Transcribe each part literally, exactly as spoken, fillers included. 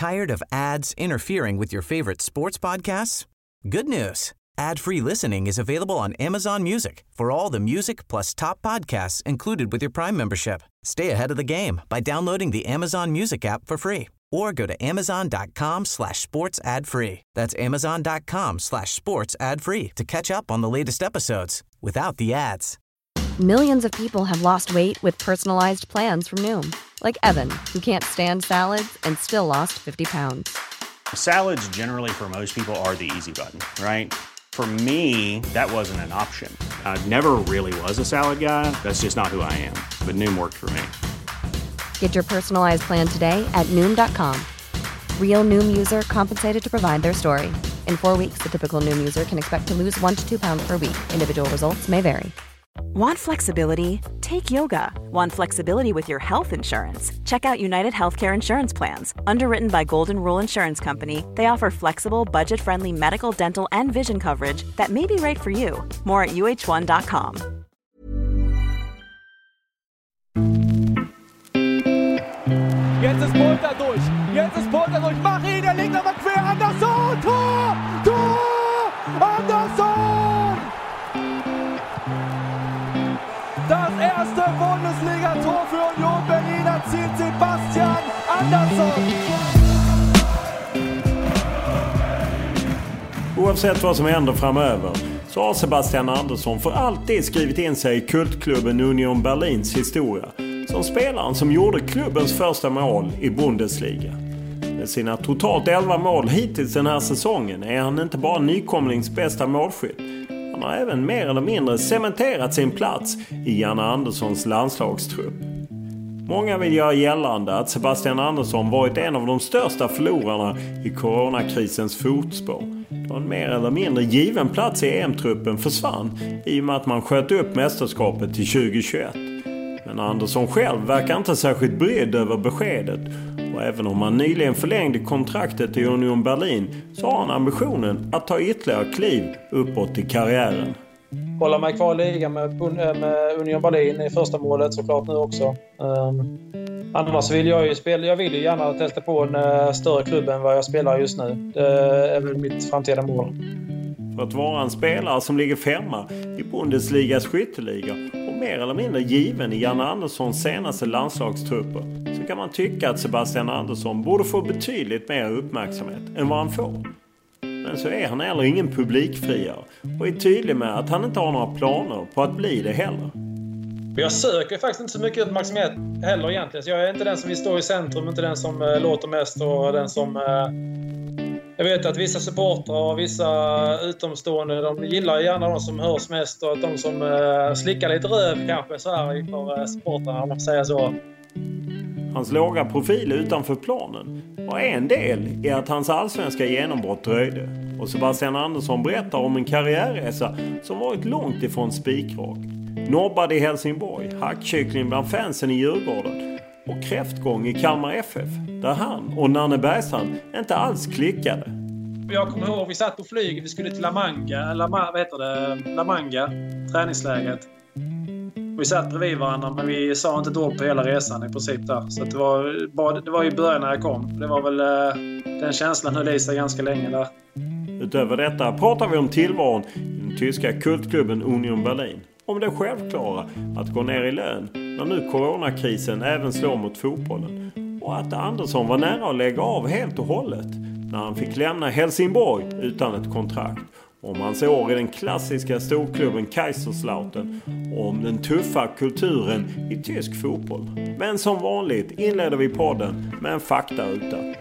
Tired of ads interfering with your favorite sports podcasts? Good news. Ad-free listening is available on Amazon Music for all the music plus top podcasts included with your Prime membership. Stay ahead of the game by downloading the Amazon Music app for free or go to amazon.com slash sports ad free. That's amazon.com slash sports ad free to catch up on the latest episodes without the ads. Millions of people have lost weight with personalized plans from Noom. Like Evan, who can't stand salads and still lost fifty pounds. Salads generally for most people are the easy button, right? For me, that wasn't an option. I never really was a salad guy. That's just not who I am. But Noom worked for me. Get your personalized plan today at Noom dot com. Real Noom user compensated to provide their story. In four weeks, the typical Noom user can expect to lose one to two pounds per week. Individual results may vary. Want flexibility? Take yoga. Want flexibility with your health insurance? Check out United Healthcare Insurance Plans. Underwritten by Golden Rule Insurance Company, they offer flexible, budget-friendly medical, dental, and vision coverage that may be right for you. More at U H one dot com. Jetzt ist Polter durch. Jetzt ist Polter durch. Mach ihn, der legt aber quer. Andersson! Tor! Tor! Andersson! Das erste Bundesliga-Tor für Union Berlin erzielt Sebastian Andersson. Oavsett vad som händer framöver så har Sebastian Andersson för alltid skrivit in sig i kultklubben Union Berlins historia som spelaren som gjorde klubbens första mål i Bundesliga. Med sina totalt elva mål hittills den här säsongen är han inte bara nykomlings bästa målskytt. Han har även mer eller mindre cementerat sin plats i Janne Anderssons landslagstrupp. Många vill göra gällande att Sebastian Andersson varit en av de största förlorarna i coronakrisens fotspår. Då en mer eller mindre given plats i E M-truppen försvann i och med att man sköt upp mästerskapet till tjugohundratjugoett. Men Andersson själv verkar inte särskilt brydd över beskedet. Och även om han nyligen förlängde kontraktet i Union Berlin så har han ambitionen att ta ytterligare kliv uppåt i karriären. Hålla mig kvar i ligan med, med Union Berlin i första målet såklart nu också. Um, annars vill jag ju spela, jag vill ju gärna testa på en uh, större klubb än vad jag spelar just nu. Det är väl mitt framtida mål. För att vara en spelare som ligger femma i Bundesligas skytteliga och mer eller mindre given i Janne Anderssons senaste landslagstrupper så kan man tycka att Sebastian Andersson borde få betydligt mer uppmärksamhet än vad han får. Men så är han heller ingen publikfriare och är tydlig med att han inte har några planer på att bli det heller. Jag söker faktiskt inte så mycket uppmärksamhet heller egentligen. Så jag är inte den som vill stå i centrum, inte den som uh, låter mest och den som... Uh, jag vet att vissa supportrar och vissa utomstående, de gillar gärna de som hörs mest och att de som uh, slickar lite röv kanske så här för uh, supportrarna, om man säger så. Hans låga profil utanför planen var en del i att hans allsvenska genombrott dröjde. Och Sebastian Andersson berättar om en karriärresa som varit långt ifrån spikrak. Nobbad i Helsingborg, hackkyckling bland fansen i Djurgården och kräftgång i Kalmar F F, där han och Nanne Bergstrand inte alls klickade. Jag kommer ihåg, vi satt på flyget, vi skulle till La Manga, La, vad heter det? La Manga, träningsläget. Vi satt bredvid varandra, men vi sa inte då på hela resan i princip där. Så det var, bara, det var i början när jag kom. Det var väl den känslan höll i sig ganska länge där. Utöver detta pratar vi om tillvaron i den tyska kultklubben Union Berlin. Om det självklara att gå ner i lön när nu coronakrisen även slår mot fotbollen. Och att Andersson var nära att lägga av helt och hållet när han fick lämna Helsingborg utan ett kontrakt. Om hans år i den klassiska storklubben Kaiserslautern och om den tuffa kulturen i tysk fotboll. Men som vanligt inleder vi podden med en fakta utan.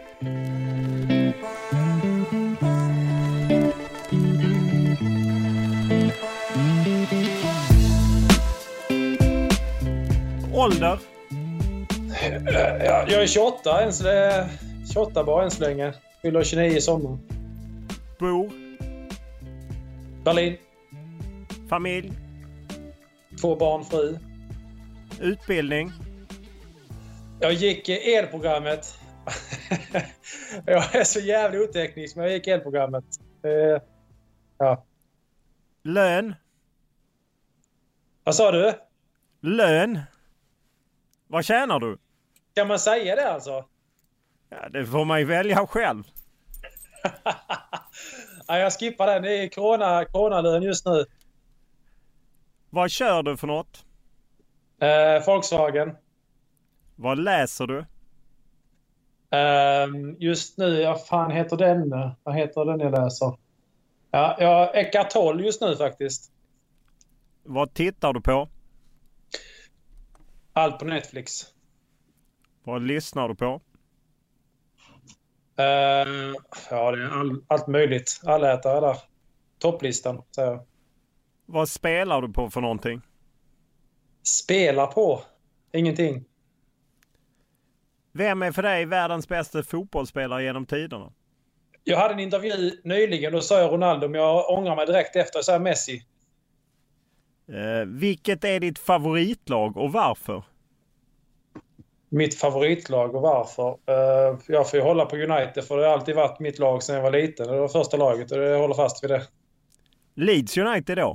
Ålder? Jag är tjugoåtta, än så det tjugoåtta bara än så länge. Fyller tjugonio i sommar. Bor? Berlin. Familj? Två barn, fru. Utbildning? Jag gick elprogrammet. Jag är så jävla oteknisk, men jag gick elprogrammet. Uh, ja. Lön? Vad sa du? Lön? Vad tjänar du? Kan man säga det alltså? Ja, det får man ju välja själv. Ja, jag skippar den. Det är corona, coronalön just nu. Vad kör du för något? Eh, Volkswagen. Vad läser du? Eh, just nu, vad fan heter den? Vad heter den jag läser? Ja, jag Eckart Tolle just nu faktiskt. Vad tittar du på? Allt på Netflix. Vad lyssnar du på? Uh, ja, det är all, allt möjligt. Allätare där. Topplistan, säger jag. Vad spelar du på för någonting? Spelar på? Ingenting. Vem är för dig världens bästa fotbollsspelare genom tiderna? Jag hade en intervju nyligen och sa jag Ronaldo, men jag ångrar mig direkt efter att säga Messi. Eh, vilket är ditt favoritlag och varför? Mitt favoritlag och varför? Uh, jag får ju hålla på United, för det har alltid varit mitt lag sedan jag var liten. Det var första laget och jag håller fast vid det. Leeds United då?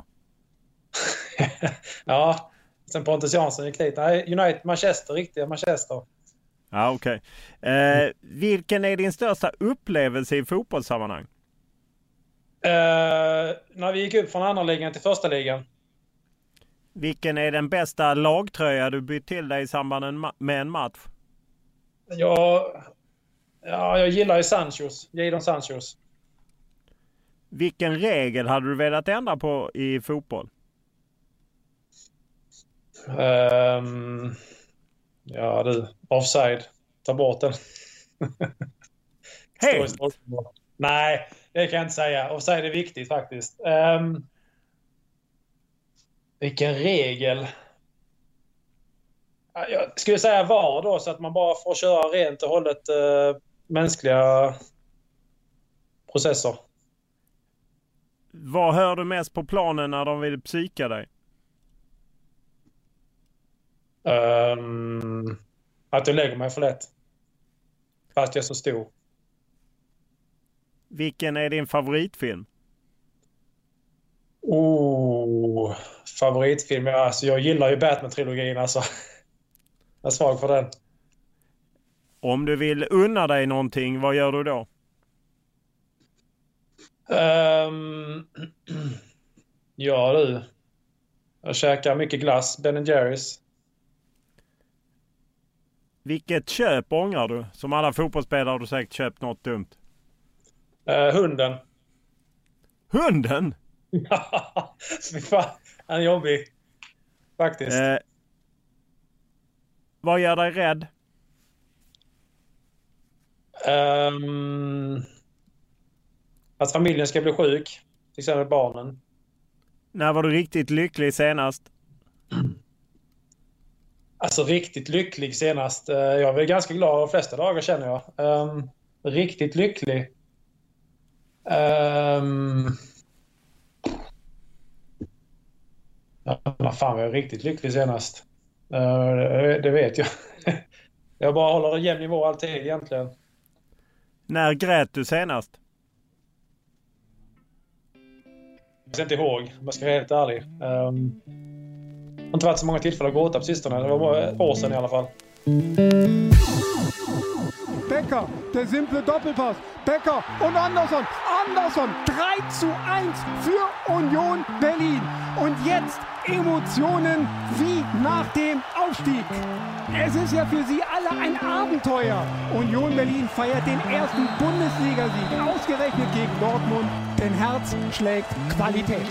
Ja, sen Pontus Jansson gick dit. Nej, United, Manchester, riktiga Manchester. Ja, okej. Okay. Eh, vilken är din största upplevelse i fotbollssammanhang? Uh, när vi gick upp från andra ligan till första ligan. Vilken är den bästa lagtröja du bytt till dig i samband med en match? Ja, ja jag gillar ju Sanchos. Jadon Sanchos. Vilken regel hade du velat ändra på i fotboll? Um, ja du, offside. Ta bort den. Helt? Nej, det kan jag inte säga. Offside är viktigt faktiskt. Um, vilken regel? Jag skulle säga V A R då, så att man bara får köra rent och hållet uh, mänskliga processer. Vad hör du mest på planen när de vill psyka dig? Um, att jag lägger mig för lätt. Fast jag är så stor. Vilken är din favoritfilm? Oh, favoritfilm. Alltså, jag gillar ju Batman-trilogin. Alltså. Jag är svag för den. Om du vill unna dig någonting, vad gör du då? Um, ja du. Jag käkar mycket glass. Ben and Jerry's. Vilket köp ångrar du? Som alla fotbollsspelare har du säkert köpt något dumt. Uh, hunden. Hunden? Ja, han är jobbig. Faktiskt. Eh, vad gör dig rädd? Um, att familjen ska bli sjuk. Till exempel barnen. När var du riktigt lycklig senast? Alltså riktigt lycklig senast. Jag är väl ganska glad de flesta dagar, känner jag. Um, riktigt lycklig. Um, ja, vad fan var jag riktigt lycklig senast? Uh, det, det vet jag. Jag bara håller en jämn nivå alltid egentligen. När grät du senast? Jag ser inte ihåg, om jag ska vara helt ärlig. Um, det har inte varit så många tillfällen att gråta på sistone. Det var bara ett år sedan i alla fall. Becker, der simple Doppelpass. Becker und Andersson. Andersson, drei zu eins für Union Berlin. Und jetzt Emotionen wie nach dem Aufstieg. Es ist ja für sie alle ein Abenteuer. Union Berlin feiert den ersten Bundesliga-Sieg, ausgerechnet gegen Dortmund. Denn Herz schlägt Qualität.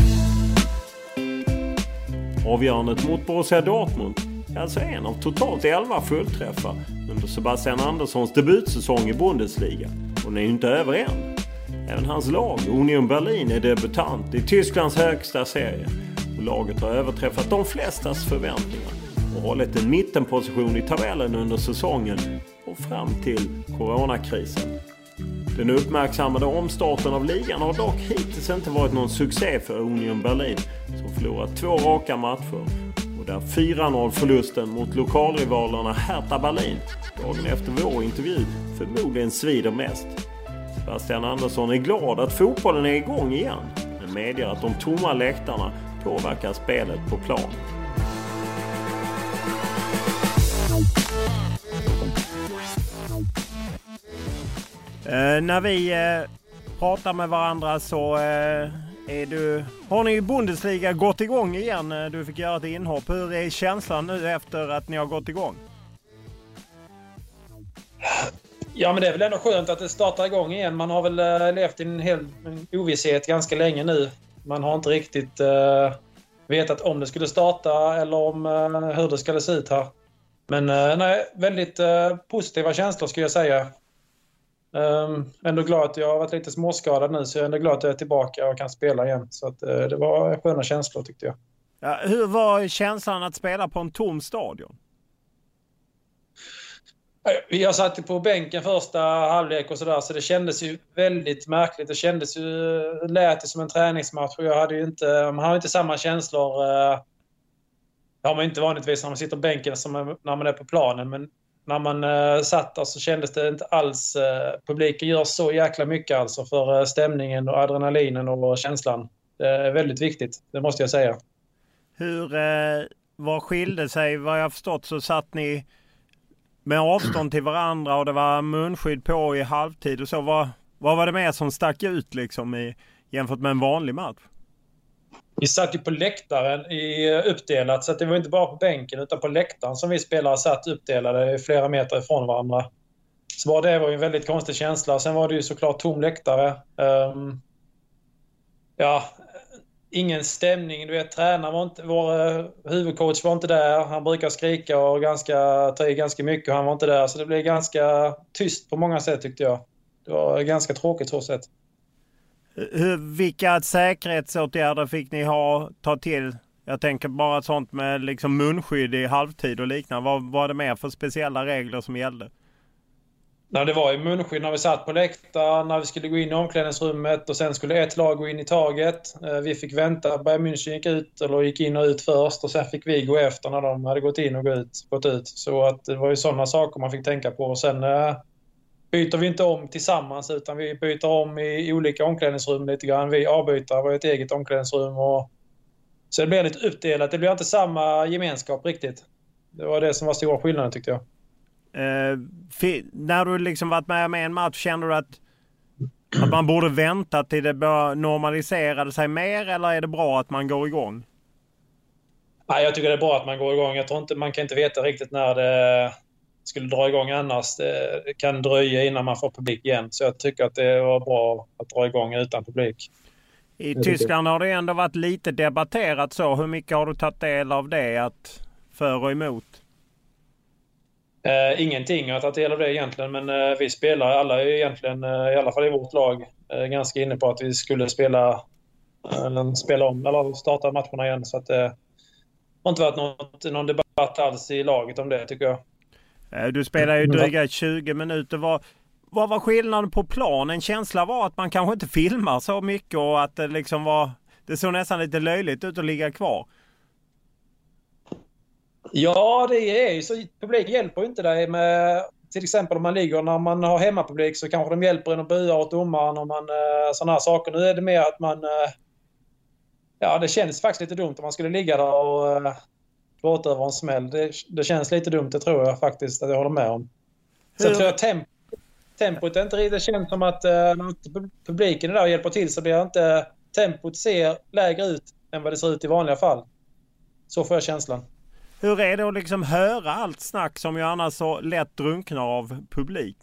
Avgörandet mot Borussia Dortmund är alltså en av totalt elva fullträffar under Sebastian Anderssons debutsäsong i Bundesliga. Och den är ju inte över än. Även hans lag, Union Berlin, är debutant i Tysklands högsta serie. Och laget har överträffat de flestas förväntningar och hållit en mittenposition i tabellen under säsongen och fram till coronakrisen. Den uppmärksammade omstarten av ligan har dock hittills inte varit någon succé för Union Berlin, som förlorat två raka matcher och där fyra noll förlusten mot lokalrivalerna Hertha Berlin dagen efter vår intervju förmodligen svider mest. Sebastian Andersson är glad att fotbollen är igång igen, men medger att de tomma läktarna påverkar spelet på plan. Eh, när vi eh, pratar med varandra så eh, är du, har ni i Bundesliga gått igång igen? Du fick göra ett inhopp. Hur är känslan nu efter att ni har gått igång? Ja, men det är väl ändå skönt att det startar igång igen. Man har väl uh, levt i en hel en ovisshet ganska länge nu. Man har inte riktigt uh, vetat om det skulle starta eller om uh, hur det skulle se ut här. Men uh, nej, väldigt uh, positiva känslor skulle jag säga. Um, ändå glad att jag har varit lite småskadad nu, så jag är ändå glad att jag är tillbaka och kan spela igen. Så att, uh, det var sköna känslor tyckte jag. Ja, hur var känslan att spela på en tom stadion? Jag satt på bänken första halvlek och sådär, så det kändes ju väldigt märkligt. Det kändes ju, lät det som en träningsmatch och jag hade ju inte, man har inte samma känslor. Det har man inte vanligtvis när man sitter på bänken som när man är på planen, men när man satt där så kändes det inte alls. Publiken gör så jäkla mycket alltså för stämningen och adrenalinen och känslan. Det är väldigt viktigt, det måste jag säga. Hur, eh, vad skilde sig? Vad jag förstått så satt ni med avstånd till varandra och det var munskydd på i halvtid och så. Vad, vad var det mer som stack ut liksom i, jämfört med en vanlig match? Vi satt ju på läktaren i uppdelat, så att det var inte bara på bänken utan på läktaren som vi spelare satt uppdelade flera meter ifrån varandra. Så det var ju en väldigt konstig känsla. Sen var det ju såklart tom läktare. Um, ja, ingen stämning. Du vet, tränaren var inte, vår uh, huvudcoach var inte där. Han brukar skrika och ganska, ta i ganska mycket och han var inte där. Så det blev ganska tyst på många sätt tyckte jag. Det var ganska tråkigt så sätt. Hur, vilka säkerhetsåtgärder fick ni ha ta till? Jag tänker bara sånt med liksom munskydd i halvtid och liknande. Vad var det mer för speciella regler som gällde? Nej, det var ju munskydd när vi satt på läktaren, när vi skulle gå in i omklädningsrummet och sen skulle ett lag gå in i taget. Vi fick vänta, Bayern München gick ut eller gick in och ut först och sen fick vi gå efter när de hade gått in och gått ut. Gått ut. Så att det var ju sådana saker man fick tänka på. Och sen eh, byter vi inte om tillsammans utan vi byter om i, i olika omklädningsrum lite grann. Vi avbyter, var ett eget omklädningsrum och så det blir lite uppdelat. Det blir inte samma gemenskap riktigt. Det var det som var stora skillnaden tyckte jag. Uh, f- när du liksom varit med med en match, känner du att, att man borde vänta till det bör normalisera sig mer, eller är det bra att man går igång? Nej, jag tycker det är bra att man går igång. Jag tror inte, man kan inte veta riktigt när det skulle dra igång annars. Det kan dröja innan man får publik igen. Så jag tycker att det var bra att dra igång utan publik. I Tyskland har det ändå varit lite debatterat så. Hur mycket har du tagit del av det, att för och emot? Uh, ingenting att ta del av det egentligen, men uh, vi spelar alla egentligen, uh, i alla fall i vårt lag, uh, ganska inne på att vi skulle spela, uh, spela om eller starta matcherna igen. Så att det uh, har inte varit något, någon debatt alls i laget om det tycker jag. Uh, du spelar ju dryga tjugo minuter. Vad, vad var skillnaden på plan? En känsla var att man kanske inte filmar så mycket och att det liksom var, det såg nästan lite löjligt ut att ligga kvar. Ja, det är ju så. Publik hjälper inte dig med, till exempel om man ligger, när man har hemmapublik så kanske de hjälper en att bua åt domaren och man, sådana här saker. Nu är det mer att man, ja det känns faktiskt lite dumt om man skulle ligga där och gråta över en smäll. Det, det känns lite dumt, det tror jag faktiskt att jag håller med om. Så jag tror jag temp, tempot är inte riktigt, det känns som att när publiken är där och hjälper till så blir inte tempot ser lägre ut än vad det ser ut i vanliga fall. Så får jag känslan. Hur är det att liksom höra allt snack som ju annars så lätt drunknar av publik?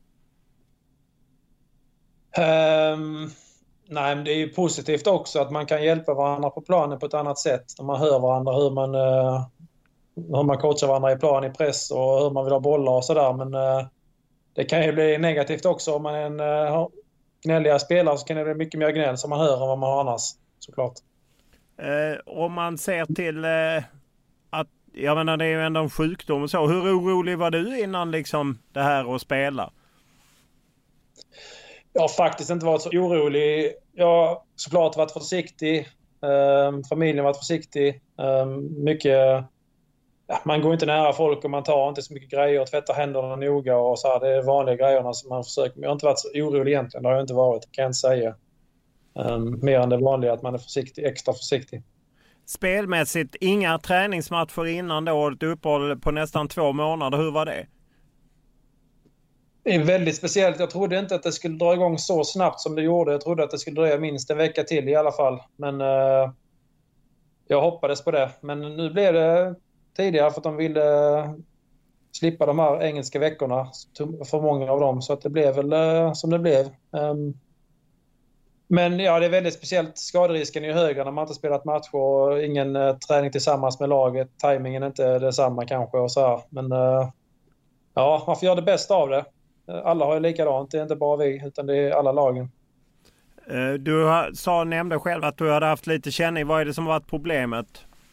Um, nej, men det är ju positivt också att man kan hjälpa varandra på planen på ett annat sätt. När man hör varandra, hur man, uh, hur man coachar varandra i plan, i press och hur man vill ha bollar och sådär. Men uh, det kan ju bli negativt också. Om man är en uh, gnälliga spelare så kan det bli mycket mer gnäll som man hör än vad man har annars, såklart. Uh, om man ser till... Uh... att jag menar, det är ju ändå en sjukdom och så. Hur orolig var du innan liksom det här att spela? Jag har faktiskt inte varit så orolig. Jag har såklart varit försiktig. Um, familjen har varit försiktig. Um, mycket... Ja, man går inte nära folk och man tar inte så mycket grejer och tvättar händerna noga och så här. Det är vanliga grejerna som man försöker. Men jag har inte varit så orolig egentligen. Det har jag inte varit, kan jag inte säga. Um, mer än det vanliga att man är försiktig, extra försiktig. Spelmässigt, inga träningsmatcher innan då, ett uppehåll på nästan två månader. Hur var det? Det är väldigt speciellt. Jag trodde inte att det skulle dra igång så snabbt som det gjorde. Jag trodde att det skulle dröja minst en vecka till i alla fall. Men uh, jag hoppades på det. Men nu blev det tidigare för att de ville uh, slippa de här engelska veckorna. För många av dem. Så att det blev väl uh, som det blev. Um, men ja, det är väldigt speciellt. Skaderisken är ju högre när man inte spelat matcher. Och ingen uh, träning tillsammans med laget. Timingen är inte detsamma kanske. Och så här. Men uh, ja, man får göra det bästa av det. Alla har ju likadant, det är inte bara vi utan det är alla lagen. Du sa, nämnde själv att du hade haft lite känning. Vad är det som har varit problemet?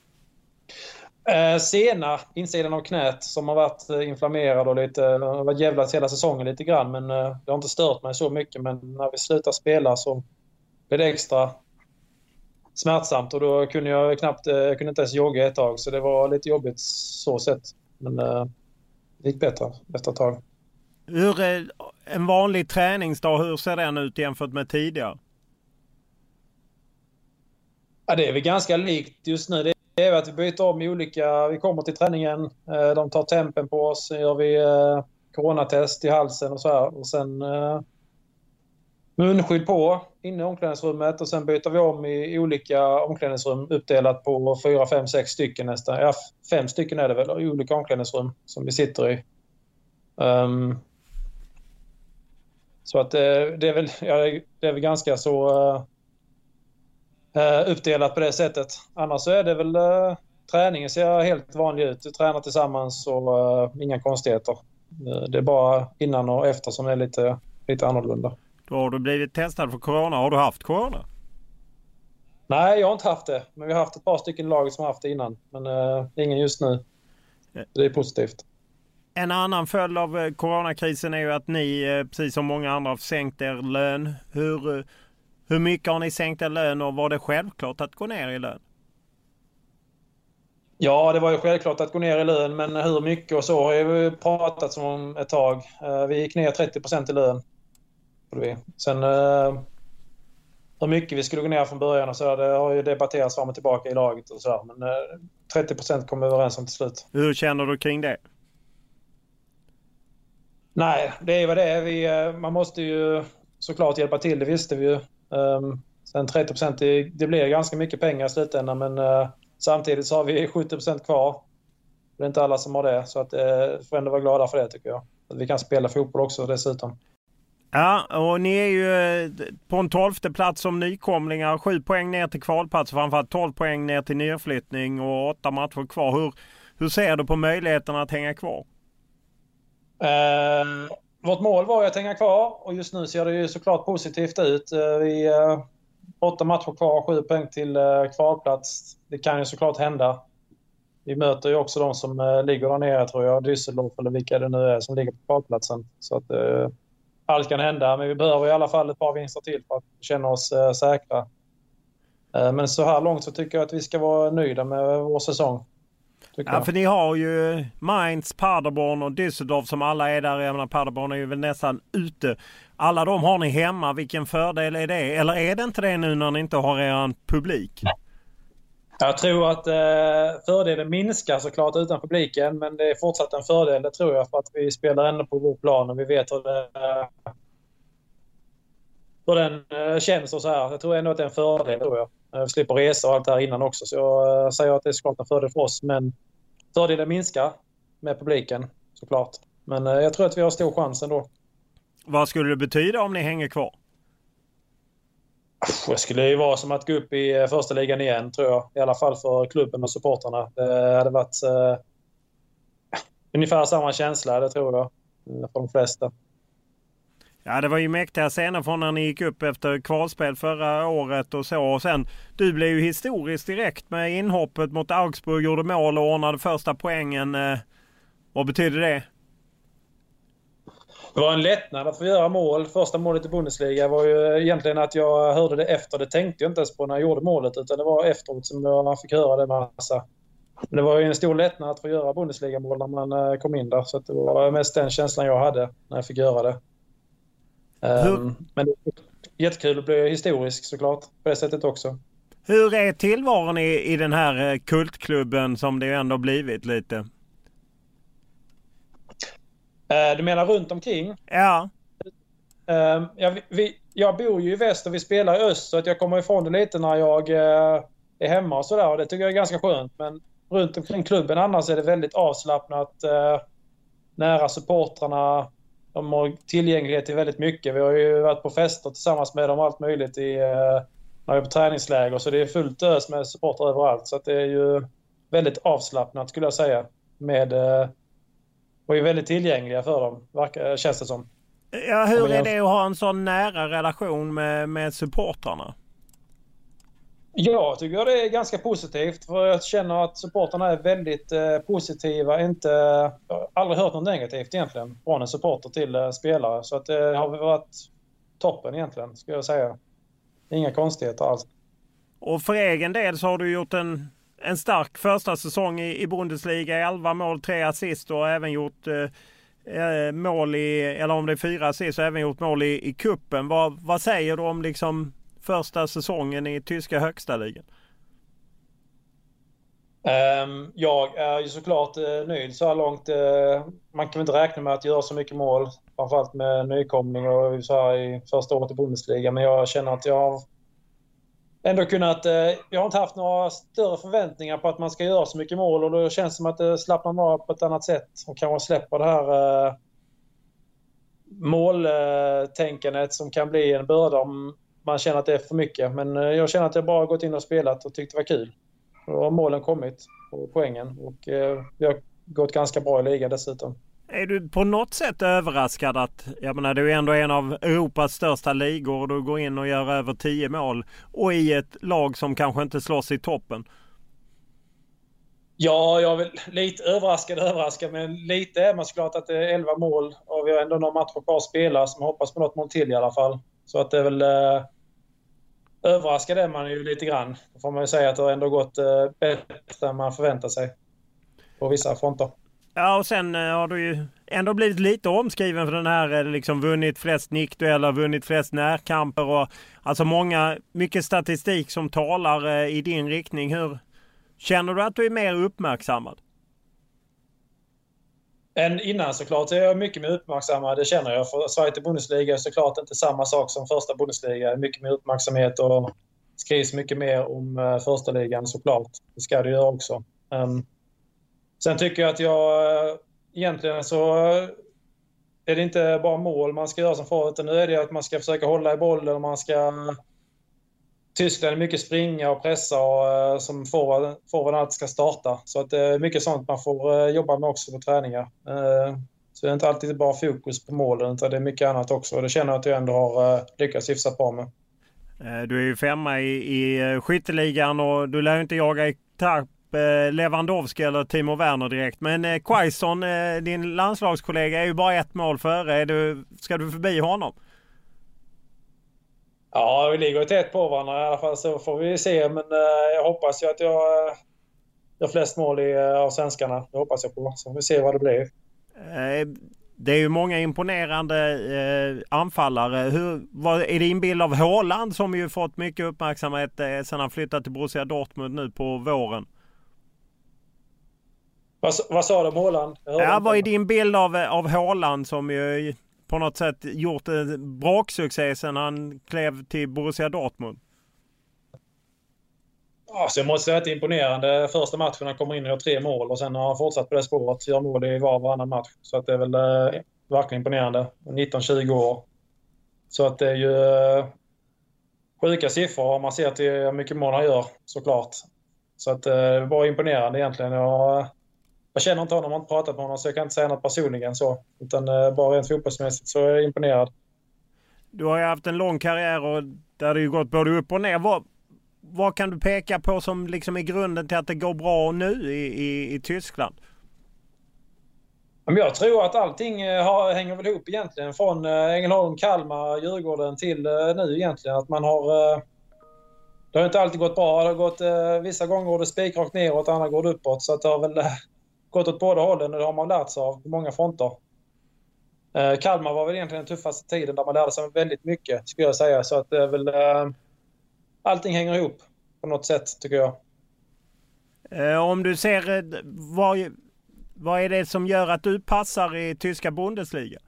Eh, sena insidan av knät som har varit inflammerad och lite, har varit jävlat hela säsongen lite grann. Men eh, det har inte stört mig så mycket. Men när vi slutar spela så blir det extra smärtsamt. Och då kunde jag knappt, jag kunde inte ens jogga ett tag. Så det var lite jobbigt så sett. Men eh, det gick bättre efter ett tag. Hur är en vanlig träningsdag, hur ser den ut jämfört med tidigare? Ja, det är väl ganska likt just nu. Det är att vi byter om i olika... Vi kommer till träningen, de tar tempen på oss, sen gör vi coronatest i halsen och så här. Och sen munskydd på inne i omklädningsrummet och sen byter vi om i olika omklädningsrum uppdelat på fyra, fem, sex stycken nästan. Ja, fem stycken är det väl i olika omklädningsrum som vi sitter i. Um, Så att det, det, är väl, ja, det är väl ganska så uh, uppdelat på det sättet. Annars så är det väl uh, träningen ser helt vanlig ut. Vi tränar tillsammans och uh, inga konstigheter. Uh, det är bara innan och efter som är lite, lite annorlunda. Då har du blivit testad för corona. Har du haft corona? Nej, jag har inte haft det. Men vi har haft ett par stycken lag som har haft det innan. Men uh, ingen just nu. Det är positivt. En annan följd av coronakrisen är ju att ni, precis som många andra, har sänkt er lön. Hur, hur mycket har ni sänkt er lön och var det självklart att gå ner i lön? Ja, det var ju självklart att gå ner i lön, men hur mycket och så har vi pratat om ett tag. Vi gick ner trettio procent i lön. Sen hur mycket vi skulle gå ner från början och så, det har ju debatterats fram och tillbaka i laget och så, men trettio procent kom vi överens om till slut. Hur känner du kring det? Nej, det är vad det är. Vi, man måste ju såklart hjälpa till, det visste vi ju. Um, sen trettio procent, det, det blir ganska mycket pengar i slutändan, men uh, samtidigt så har vi sjuttio procent kvar. Det är inte alla som har det, så att uh, får ändå vara glada för det tycker jag. Att vi kan spela fotboll också dessutom. Ja, och ni är ju på en tolfte plats som nykomlingar. Sju poäng ner till kvalplats, framförallt tolv poäng ner till nedflyttning och åtta matcher kvar. Hur, hur ser du på möjligheterna att hänga kvar? Uh, vårt mål var ju att hänga kvar och just nu ser det ju såklart positivt ut. Uh, vi uh, åtta matcher kvar, sju poäng till uh, kvalplats. Det kan ju såklart hända. Vi möter ju också de som uh, ligger där nere tror jag, Düsseldorf eller vilka det nu är som ligger på kvalplatsen. Så att uh, allt kan hända, men vi behöver i alla fall ett par vinster till för att känna oss uh, säkra. Uh, men så här långt så tycker jag att vi ska vara nöjda med vår säsong. Ja, för ni har ju Mainz, Paderborn och Düsseldorf som alla är där. Jag menar, Paderborn är ju väl nästan ute. Alla de har ni hemma. Vilken fördel är det? Eller är det inte det nu när ni inte har er publik? Jag tror att eh, fördelen minskar såklart utan publiken. Men det är fortsatt en fördel, det tror jag. För att vi spelar ändå på vår plan och vi vet hur, det, eh, hur den eh, känns och så här. Jag tror ändå att det är en fördel, tror jag. Vi slipper resa och allt det här innan också. Så jag eh, säger att det är såklart en fördel för oss. Men fördelen minskar med publiken, såklart. Men eh, jag tror att vi har stor chans ändå. Vad skulle det betyda om ni hänger kvar? Det skulle ju vara som att gå upp i första ligan igen, tror jag. I alla fall för klubben och supporterna. Det hade varit eh, ungefär samma känsla, det tror jag. För de flesta. Ja, det var ju mäktiga scener från när ni gick upp efter kvalspel förra året och så. Och sen, du blev ju historiskt direkt med inhoppet mot Augsburg, gjorde mål och ordnade första poängen. Eh, vad betyder det? Det var en lättnad att få göra mål. Första målet i Bundesliga var ju egentligen att jag hörde det efter. Det tänkte jag inte ens på när jag gjorde målet, utan det var efteråt som jag fick höra det massa. Men det var ju en stor lättnad att få göra Bundesliga-mål när man kom in där. Så att det var mest den känslan jag hade när jag fick göra det. Um, men det är jättekul att bli historisk såklart på det sättet också. Hur är tillvaron i, i den här kultklubben som det ändå blivit lite? Eh, du menar runt omkring? Ja. Eh, jag, vi, jag bor ju i väst och vi spelar i öst, så att jag kommer ifrån det lite när jag eh, är hemma och sådär. Och det tycker jag är ganska skönt. Men runt omkring klubben annars är det väldigt avslappnat. Eh, nära supportrarna. De har tillgänglighet till väldigt mycket. Vi har ju varit på fester tillsammans med dem, allt möjligt i, eh, när vi är på träningsläger. Så det är fullt ös med supportrar överallt. Så att det är ju väldigt avslappnat skulle jag säga. Med, eh, och är väldigt tillgängliga för dem, verkar, känns det som. Ja, hur är det att ha en sån nära relation med, med supportrarna? Jag tycker det är ganska positivt, för jag känner att supporterna är väldigt eh, positiva. Inte, jag har aldrig hört något negativt egentligen från en supporter till eh, spelare. Så att det har varit toppen egentligen, skulle jag säga. Inga konstigheter alls. Och för egen del så har du gjort en, en stark första säsong i, i Bundesliga. elva mål, tre assist och även gjort eh, mål i, eller om det är fyra assist, och även gjort mål i, i kuppen. Vad, vad säger du om liksom första säsongen i tyska högsta ligan? Um, jag är ju såklart uh, nöjd så här långt. Uh, man kan inte räkna med att göra så mycket mål, framförallt med nykomling och så här i första året i Bundesliga. Men jag känner att jag har ändå kunnat... Uh, jag har inte haft några större förväntningar på att man ska göra så mycket mål, och då känns det som att det slappnar av på ett annat sätt och kanske släpper det här uh, måltänkandet som kan bli en börda om man känner att det är för mycket. Men jag känner att jag bara gått in och spelat och tyckte det var kul. Då har målen kommit på poängen. Och eh, vi har gått ganska bra i ligan dessutom. Är du på något sätt överraskad att, jag menar, du är ändå en av Europas största ligor och du går in och gör över tio mål och i ett lag som kanske inte slåss i toppen? Ja, jag är väl lite överraskad, överraskad, men lite är man såklart att det är elva mål och vi har ändå några matcher kvar att spela, som hoppas på något mål till i alla fall. Så att det är väl... Eh, överraskad är man ju lite grann. Då får man ju säga att det har ändå gått eh, bättre än man förväntar sig på vissa fronter. Ja, och sen eh, har du ju ändå blivit lite omskriven för den här, eh, liksom vunnit flest nickdueller, vunnit flest närkamper och alltså många, mycket statistik som talar eh, i din riktning. Hur känner du att du är mer uppmärksammad? Än innan såklart är jag mycket mer uppmärksammad, det känner jag. För Zweite Bundesliga är såklart inte samma sak som första Bundesliga. Mycket mer uppmärksamhet och skrivs mycket mer om uh, första ligan såklart. Det ska det göra också. Um, sen tycker jag att jag uh, egentligen så uh, är det inte bara mål man ska göra som förut, utan nu är det att man ska försöka hålla i bollen och man ska... Tyskland är mycket springa och pressa och, uh, som forward, forward alltid ska starta. Så att det uh, är mycket sånt man får uh, jobba med också på träningar. Uh, så det är inte alltid bara fokus på målen, utan det är mycket annat också. Och det känner jag att jag ändå har uh, lyckats hyfsat bra med. Uh, du är ju femma i, i skytteligan och du lär ju inte jaga i tapp uh, Lewandowski eller Timo Werner direkt. Men uh, Quaison, uh, din landslagskollega, är ju bara ett mål före. Är du, ska du förbi honom? Ja, vi ligger ju tätt på varandra i alla fall, så får vi se. Men eh, jag hoppas ju att jag eh, gör flest mål i, eh, av svenskarna. Det hoppas jag på. Så får vi se vad det blir. Eh, det är ju många imponerande eh, anfallare. Hur, vad är din bild av Haaland, som ju fått mycket uppmärksamhet eh, sedan han flyttat till Borussia Dortmund nu på våren? Vad, vad sa du om Haaland? Ja, vad är din bild av, av Haaland, som ju på något sätt gjort en braksuccé sedan han klev till Borussia Dortmund? Ja, så jag måste säga att det är imponerande. Första matchen han kommer in och gör tre mål och sen har han fortsatt på det spåret. Gör mål i var och varannan match. Så att det är väl eh, verkligen imponerande. nitton tjugo år. Så att det är ju eh, sjuka siffror om man ser till hur mycket mål han gör, såklart. Så att eh, det är bara imponerande egentligen. Jag, jag känner inte honom, jag har inte pratat med honom, så jag kan inte säga något personligen så. Utan eh, bara rent fotbollsmässigt så är jag imponerad. Du har ju haft en lång karriär och där det ju gått både upp och ner. Vad, vad kan du peka på som liksom är grunden till att det går bra nu i, i, i Tyskland? Jag tror att allting har, hänger väl ihop egentligen. Från Ängelholm, Kalmar, Djurgården till nu egentligen. Att man har... Det har inte alltid gått bra. Det har gått, vissa gånger går det spikrakt neråt, andra går det uppåt. Så att det har väl gått åt båda hållen, och det har man lärt sig av på många fronter. Kalmar var väl egentligen den tuffaste tiden där man lärde sig väldigt mycket, skulle jag säga. Så att det är väl... Allting hänger ihop på något sätt, tycker jag. Om du ser... Var, vad är det som gör att du passar i tyska Bundesliga?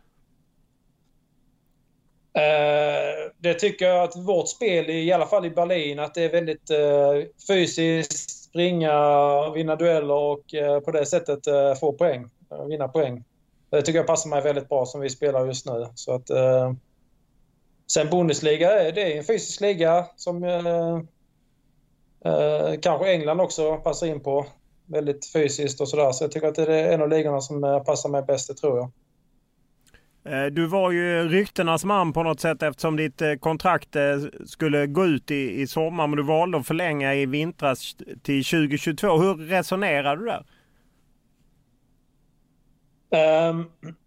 Uh, det tycker jag att vårt spel, i alla fall i Berlin, att det är väldigt uh, fysiskt, springa, vinna dueller och uh, på det sättet uh, få poäng, uh, vinna poäng. Det tycker jag passar mig väldigt bra som vi spelar just nu. Så att, uh, sen Bundesliga är det en fysisk liga som uh, uh, kanske England också passar in på. Väldigt fysiskt och sådär. Så jag tycker att det är en av ligorna som uh, passar mig bäst, det tror jag. Du var ju ryktenas man på något sätt eftersom ditt kontrakt skulle gå ut i, i sommar, men du valde att förlänga i vintras till tjugo tjugotvå. Hur resonerar du där? Um,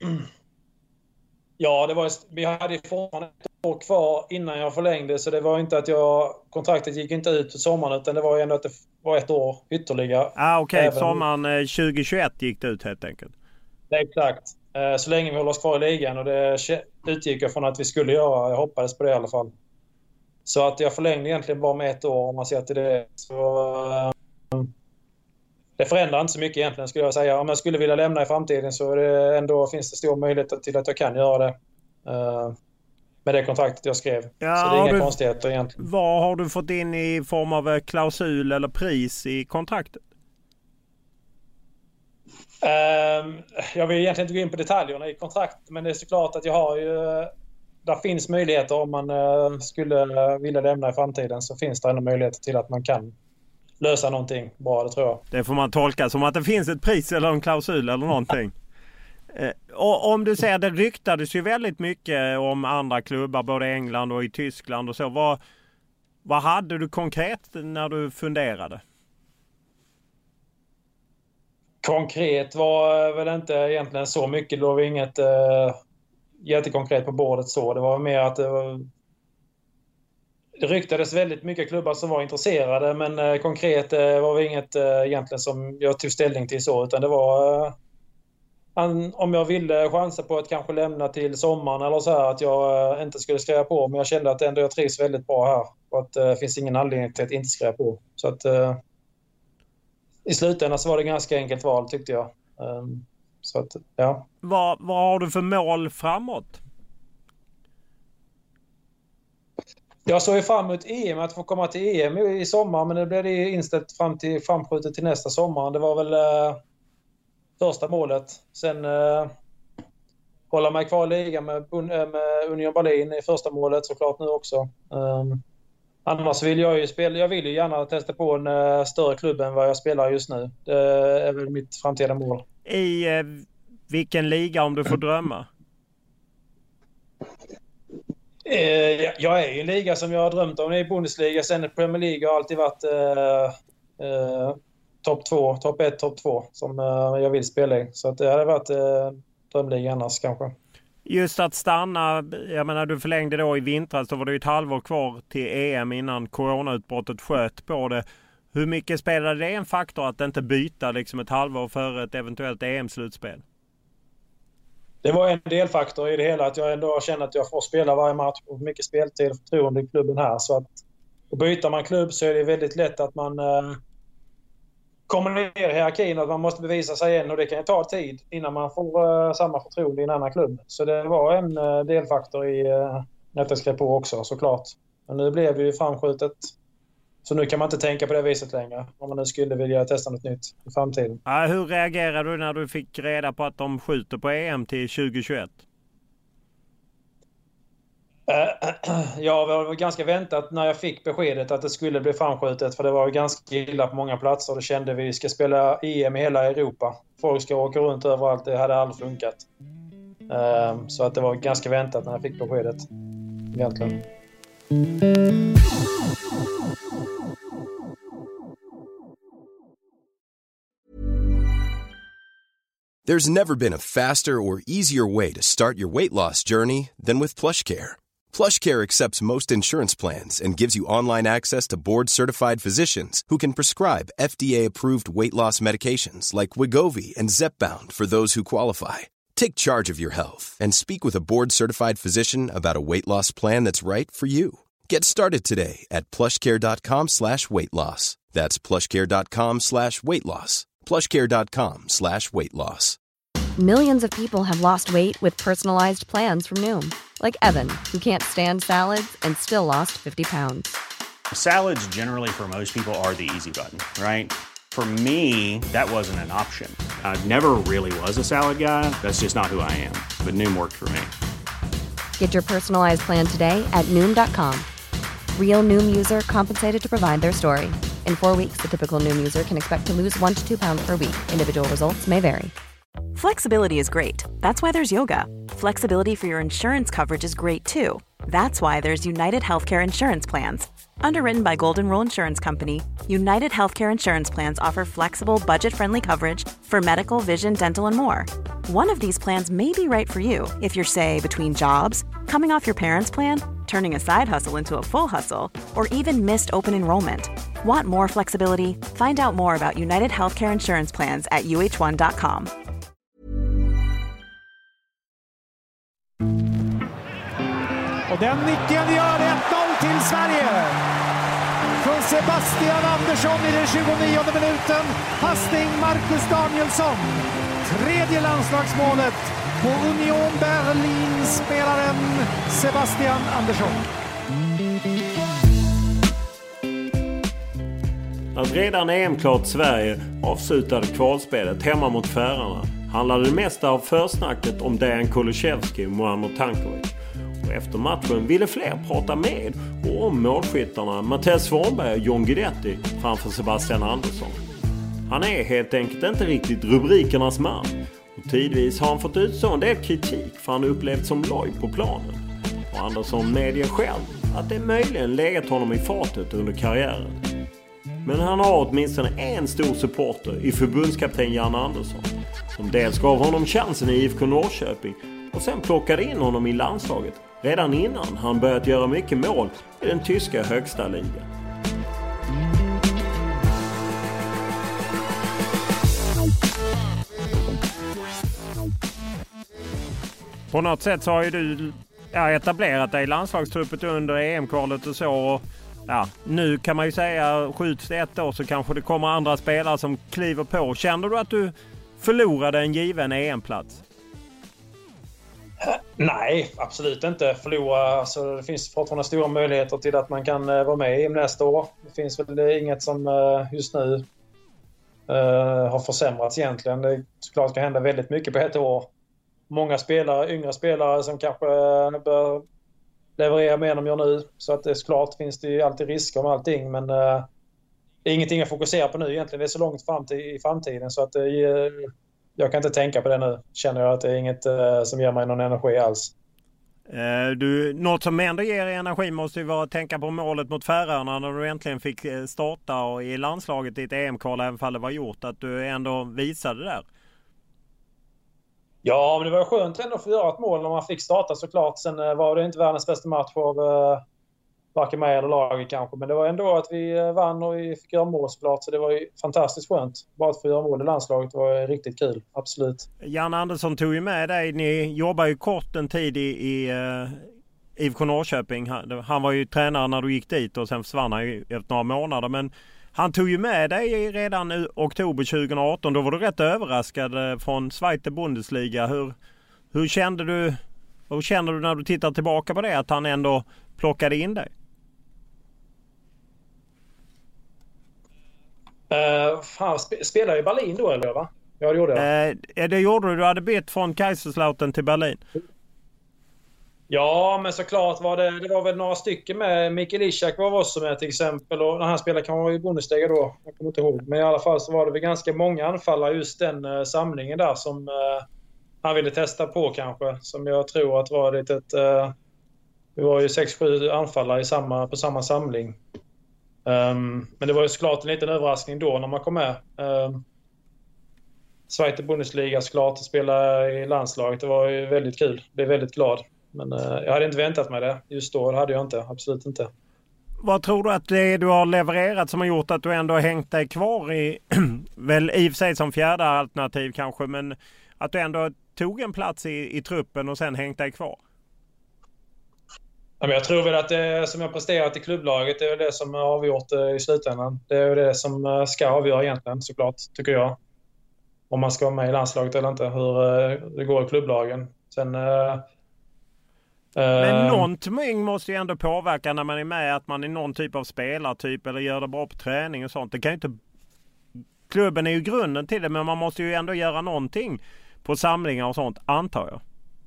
ja, det var, vi hade fortfarande ett år kvar innan jag förlängde, så det var inte att jag, kontraktet gick inte ut för sommaren, utan det var ändå att det var ett år ytterligare. Ah, okej, okay. Sommaren tjugo tjugoett gick det ut helt enkelt. Det är exakt. Så länge vi håller oss kvar i ligan, och det utgick jag från att vi skulle göra. Jag hoppades på det i alla fall. Så att jag förlängde egentligen bara med ett år, om man ser till det. Så, det förändrar inte så mycket egentligen, skulle jag säga. Om jag skulle vilja lämna i framtiden så är det ändå, finns det stor möjlighet till att jag kan göra det. Med det kontraktet jag skrev. Ja, så det är inga du, konstigheter egentligen. Vad har du fått in i form av klausul eller pris i kontraktet? Um, jag vill egentligen inte gå in på detaljerna i kontraktet, men det är såklart att jag har ju, där finns möjligheter om man uh, skulle vilja lämna i framtiden, så finns det ändå möjligheter till att man kan lösa någonting bra, det tror jag. Det får man tolka som att det finns ett pris eller en klausul eller någonting. uh, och om du säger, det ryktades ju väldigt mycket om andra klubbar både i England och i Tyskland och så. Vad, vad hade du konkret när du funderade? Konkret var väl inte egentligen så mycket. Det var inget uh, jättekonkret på bordet så. Det var mer att det, var, det ryktades väldigt mycket klubbar som var intresserade, men uh, konkret uh, var det inget uh, egentligen som jag tog ställning till så, utan det var uh, an, om jag ville chansa på att kanske lämna till sommaren eller så här, att jag uh, inte skulle skriva på, men jag kände att ändå jag trivs väldigt bra här och att det uh, finns ingen anledning till att inte skriva på. Så att uh, i slutändan så var det ganska enkelt val, tyckte jag. Um, så att, ja. Vad, vad har du för mål framåt? Jag såg ju fram emot E M, att få komma till E M i sommar, men det blev det inställt fram till, framskjutet till nästa sommar. Det var väl uh, första målet. Sen uh, hålla mig kvar i ligan med, med Union Berlin i första målet, såklart nu också. Um, Annars vill jag ju spela, jag vill ju gärna testa på en uh, större klubb än vad jag spelar just nu. Det är väl mitt framtida mål. I uh, vilken liga, om du får drömma? Uh, jag är i en liga som jag har drömt om. Det är Bundesliga, sen Premier League har alltid varit uh, uh, topp två, topp ett, topp två som uh, jag vill spela i. Så att det hade varit uh, drömliga annars kanske. Just att stanna, jag menar du förlängde då i vintras, så var det ju ett halvår kvar till E M innan coronautbrottet sköt på det. Hur mycket spelade det en faktor att inte byta liksom ett halvår före ett eventuellt E M-slutspel? Det var en delfaktor i det hela, att jag ändå känner att jag får spela varje match och mycket speltid och förtroende i klubben här. Så att och byter man klubb så är det väldigt lätt att man eh, kommer ner i hierarkin, att man måste bevisa sig igen, och det kan ju ta tid innan man får uh, samma förtroende i en annan klubb. Så det var en uh, delfaktor i uh, att jag skrev på också, såklart. Men nu blev det ju framskjutet, så nu kan man inte tänka på det viset längre om man nu skulle vilja testa något nytt i framtiden. Ja, hur reagerade du när du fick reda på att de skjuter på E M till tjugo tjugoett? Jag var ganska väntat när jag fick beskedet att det skulle bli framskjutet, för det var ganska illa på många platser. Då kände vi ska spela E M i hela Europa. Folk ska åka runt överallt, det hade aldrig funkat. Så att det var ganska väntat när jag fick beskedet egentligen. There's never been a faster or easier way to start your weight loss journey than with PlushCare. PlushCare accepts most insurance plans and gives you online access to board-certified physicians who can prescribe F D A-approved weight loss medications like Wegovy and Zepbound for those who qualify. Take charge of your health and speak with a board-certified physician about a weight loss plan that's right for you. Get started today at plushcare.com slash weight loss. That's plushcare.com slash weight loss. plushcare.com slash weight loss. Millions of people have lost weight with personalized plans from Noom. Like Evan, who can't stand salads and still lost fifty pounds. Salads generally for most people are the easy button, right? For me, that wasn't an option. I never really was a salad guy. That's just not who I am. But Noom worked for me. Get your personalized plan today at Noom dot com. Real Noom user compensated to provide their story. In four weeks, the typical Noom user can expect to lose one to two pounds per week. Individual results may vary. Flexibility is great. That's why there's yoga. Flexibility for your insurance coverage is great too. That's why there's United Healthcare Insurance Plans. Underwritten by Golden Rule Insurance Company, United Healthcare Insurance Plans offer flexible, budget-friendly coverage for medical, vision, dental, and more. One of these plans may be right for you if you're, say, between jobs, coming off your parents' plan, turning a side hustle into a full hustle, or even missed open enrollment. Want more flexibility? Find out more about United Healthcare Insurance Plans at U H one dot com. Och den nicken gör ett noll till Sverige. Från Sebastian Andersson i den tjugonionde minuten. Passning Marcus Danielsson. Tredje landslagsmålet på Union Berlin-spelaren Sebastian Andersson. Att redan E M-klart Sverige avslutade kvalspelet hemma mot Färöarna handlade det mesta av försnacket om Dejan Kulusevski och Muamer Tankovic. Och efter matchen ville fler prata med och om målskyttarna Mattias Svanberg och John Guidetti framför Sebastian Andersson. Han är helt enkelt inte riktigt rubrikernas man. Och tidvis har han fått utstå en del kritik för han upplevt som loj på planen. Och Andersson medger själv att det möjligen legat honom i fatet under karriären. Men han har åtminstone en stor supporter i förbundskapten Jan Andersson. Som dels gav honom chansen i I F K Norrköping och sen plockade in honom i landslaget redan innan han börjat göra mycket mål i den tyska högsta ligan. På något sätt så har ju du ja, etablerat dig i landslagstruppet under E M-kvalet och så. Och, ja, nu kan man ju säga skjuts det ett år så kanske det kommer andra spelare som kliver på. Känner du att du förlorade en given E M-plats? Nej, absolut inte förlora. Alltså, det finns fortfarande stora möjligheter till att man kan uh, vara med i nästa år. Det finns väl inget som uh, just nu uh, har försämrats egentligen. Det såklart ska hända väldigt mycket på ett år. Många spelare, yngre spelare som kanske uh, bör leverera mer än de gör nu. Så att det såklart finns det ju alltid risker med allting. Men uh, det är ingenting jag fokuserar på nu egentligen. Det är så långt fram till, i framtiden så att uh, jag kan inte tänka på det nu. Känner jag att det är inget uh, som ger mig någon energi alls. Uh, du, något som ändå ger energi måste ju vara att tänka på målet mot Färöarna när du äntligen fick starta och i landslaget i ett E M-kval även fall det var gjort. Att du ändå visade det där. Ja, men det var skönt ändå att få göra ett mål när man fick starta såklart. Sen uh, var det inte världens bästa match av uh, varken mig eller laget kanske. Men det var ändå att vi uh, vann och vi fick göra mål såklart. Så det var ju fantastiskt skönt. Bara att få göra mål i landslaget var riktigt kul, absolut. Jan Andersson tog ju med dig. Ni jobbar ju kort en tid i, i uh, I F K Norrköping. Han, han var ju tränare när du gick dit och sen försvann han ju efter några månader. Men han tog ju med dig redan i oktober tjugoarton. Då var du rätt överraskad från Zweite Bundesliga. Hur, hur kände du, hur kände du när du tittar tillbaka på det? Att han ändå plockade in dig? Uh, fan, sp- spelade i Berlin då eller va? Ja, det gjorde jag. Uh, det gjorde du. Du hade bytt från Kaiserslautern till Berlin. Ja, men såklart var det, det var väl några stycken med. Mikael Ishak var också med till exempel. Och när han spelade kan vara i Bundesliga då. Jag kommer inte ihåg. Men i alla fall så var det väl ganska många anfallare just den uh, samlingen där som uh, han ville testa på kanske. Som jag tror att var lite ett... Uh, det var ju sex sju anfallare i samma, på samma samling. Um, men det var ju såklart en liten överraskning då när man kom med. Um, Zweite Bundesliga såklart att spela i landslaget. Det var ju väldigt kul. Jag blev väldigt glad. Men uh, jag hade inte väntat mig det. Just då det hade jag inte. Absolut inte. Vad tror du att det är du har levererat som har gjort att du ändå har hängt dig kvar i, väl i och för sig som fjärde alternativ kanske, men att du ändå tog en plats i, i truppen och sen hängt dig kvar? Ja, men jag tror väl att det som jag presterat i klubblaget det är det som har avgjort i slutändan. Det är det som ska avgöra egentligen såklart, tycker jag. om man ska vara med i landslaget eller inte, hur uh, det går i klubblagen. Sen, uh, Men någonting måste ju ändå påverka när man är med, att man är någon typ av spelartyp eller gör det bra på träning och sånt. Det kan ju inte... Klubben är ju grunden till det, men man måste ju ändå göra någonting på samlingar och sånt, antar jag.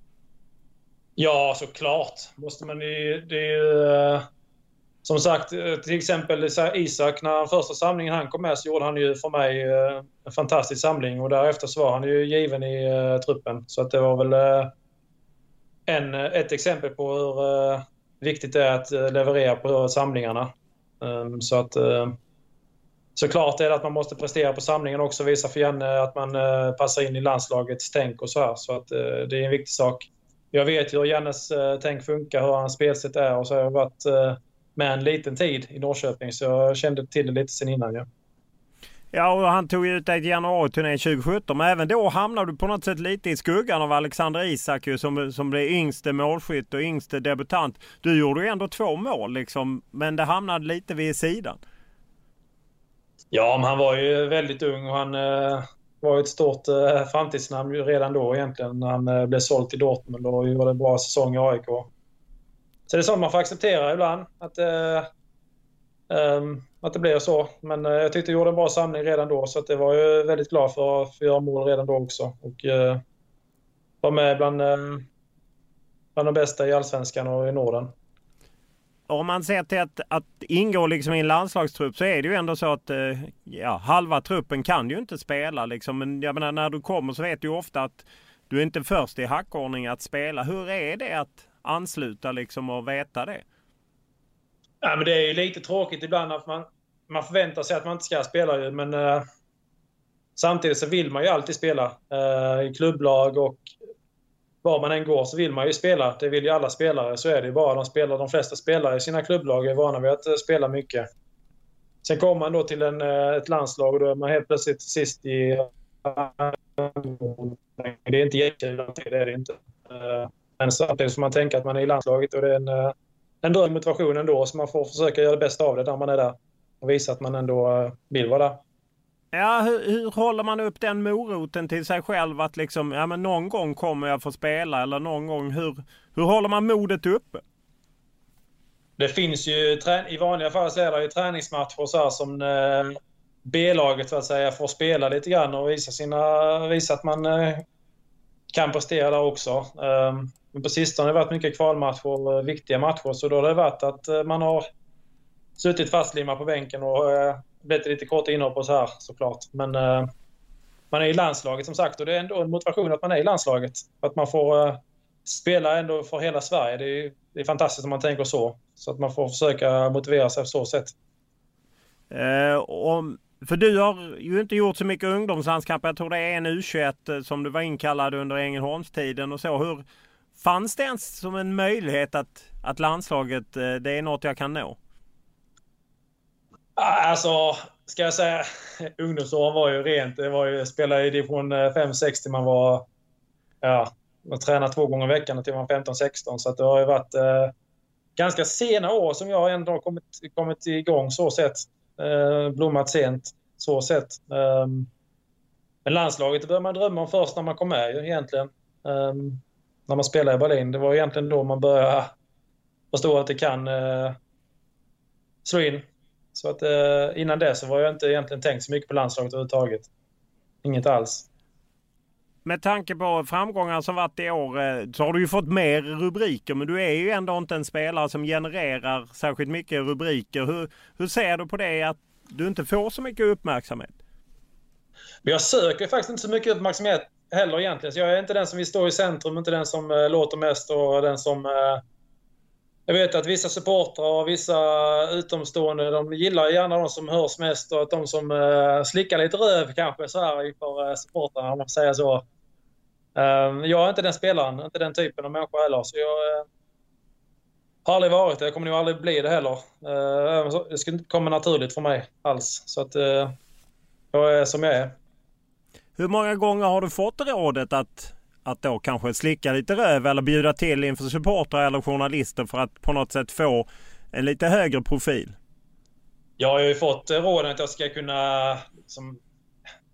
Ja, såklart. Måste man ju... Det är ju, som sagt, till exempel Isak, när första samlingen han kom med så gjorde han ju för mig en fantastisk samling. Och därefter så var han ju given i uh, truppen. Så att det var väl uh, en, ett exempel på hur uh, viktigt det är att uh, leverera på samlingarna. Um, så att... Uh, Såklart är det att man måste prestera på samlingen också, visa för Janne att man uh, passar in i landslagets tänk och så här. Så att uh, det är en viktig sak. Jag vet ju hur Jannes uh, tänk funkar, hur hans spelsätt är, och så har jag varit uh, med en liten tid i Norrköping, så jag kände till det lite sen innan. Ja, ja och han tog ut ett januari-turné tjugo sjutton, men även då hamnade du på något sätt lite i skuggan av Alexander Isak ju, som, som blev yngste målskytt och yngste debutant. Du gjorde ju ändå två mål liksom, men det hamnade lite vid sidan. Ja, men han var ju väldigt ung och han eh, var ett stort eh, framtidsnamn redan då egentligen, när han eh, blev såld till Dortmund och gjorde en bra säsong i A I K. Så det är sånt man får acceptera ibland, att, eh, eh, att det blir så. Men eh, jag tyckte jag gjorde en bra samling redan då, så att det var jag väldigt glad för att göra mål redan då också. Och eh, var med bland, eh, bland de bästa i Allsvenskan och i Norden. Om man ser till att, att ingå liksom i en landslagstrupp, så är det ju ändå så att ja, halva truppen kan ju inte spela. Liksom. Men jag menar, när du kommer så vet du ofta att du är inte först i hackordning att spela. Hur är det att ansluta liksom och veta det? Ja, men det är ju lite tråkigt ibland att man, man förväntar sig att man inte ska spela. Ju, men eh, samtidigt så vill man ju alltid spela eh, i klubblag, och var man än går så vill man ju spela. Det vill ju alla spelare. Så är det ju bara. De, spelar, de flesta spelare i sina klubblag är vana vid att spela mycket. Sen kommer man då till en, ett landslag och då är man helt plötsligt sist i... Det är inte jättekul, det är det inte. Men samtidigt som man tänker att man är i landslaget, och det är en, en dröm motivation ändå, så man får försöka göra det bästa av det när man är där och visa att man ändå vill vara där. Ja, hur, hur håller man upp den moroten till sig själv att liksom, ja men någon gång kommer jag få spela, eller någon gång, hur, hur håller man modet uppe? Det finns ju, i vanliga fall så är det ju träningsmatcher så här som eh, B-laget så att säga får spela lite grann och visa, sina, visa att man eh, kan prestera där också. Eh, men på sistone har det varit mycket kvalmatcher, viktiga matcher, så då har det varit att eh, man har suttit fastlimmad på bänken och eh, blivit lite kort inhopp och så här såklart. Men eh, man är i landslaget som sagt, och det är ändå en motivation att man är i landslaget. Att man får eh, spela ändå för hela Sverige. Det är, det är fantastiskt om man tänker så. Så att man får försöka motivera sig på så sätt. Eh, om, för du har ju inte gjort så mycket ungdomslandskamper. Jag tror det är en U tjugoett som du var inkallad under Ängelholmstiden och så. Hur fanns det ens som en möjlighet att, att landslaget, eh, det är något jag kan nå? Alltså, ska jag säga, ungdomsåren var ju rent. Det var ju spela i division fem sextio, man var, ja, man tränade två gånger i veckan till man var femton sexton. Så att det har ju varit eh, ganska sena år som jag ändå har kommit, kommit igång så sett. Eh, blommat sent så sett. Eh, men landslaget det började man drömma om först när man kom med egentligen. Eh, när man spelade i Berlin. Det var egentligen då man började förstå att det kan eh, slå in. Så att eh, innan det så var jag inte egentligen tänkt så mycket på landslaget överhuvudtaget. Inget alls. Med tanke på framgångar som varit i år så har du ju fått mer rubriker, men du är ju ändå inte en spelare som genererar särskilt mycket rubriker. Hur, hur ser du på det att du inte får så mycket uppmärksamhet? Men jag söker faktiskt inte så mycket uppmärksamhet heller egentligen. Så jag är inte den som vill stå i centrum, inte den som eh, låter mest och den som... Eh, jag vet att vissa supportrar och vissa utomstående, de gillar gärna de som hörs mest, och att de som eh, slickar lite röv kanske så här för eh, supportrarna, om man säger så. Eh, jag är inte den spelaren, inte den typen av människa heller, så jag eh, har aldrig varit det. Jag kommer nog aldrig bli det heller. Eh, det skulle inte komma naturligt för mig alls, så att eh, jag är som jag är. Hur många gånger har du fått rådet att att då kanske slicka lite röv eller bjuda till inför supportrar eller journalister för att på något sätt få en lite högre profil? Jag har ju fått råden att jag ska kunna liksom,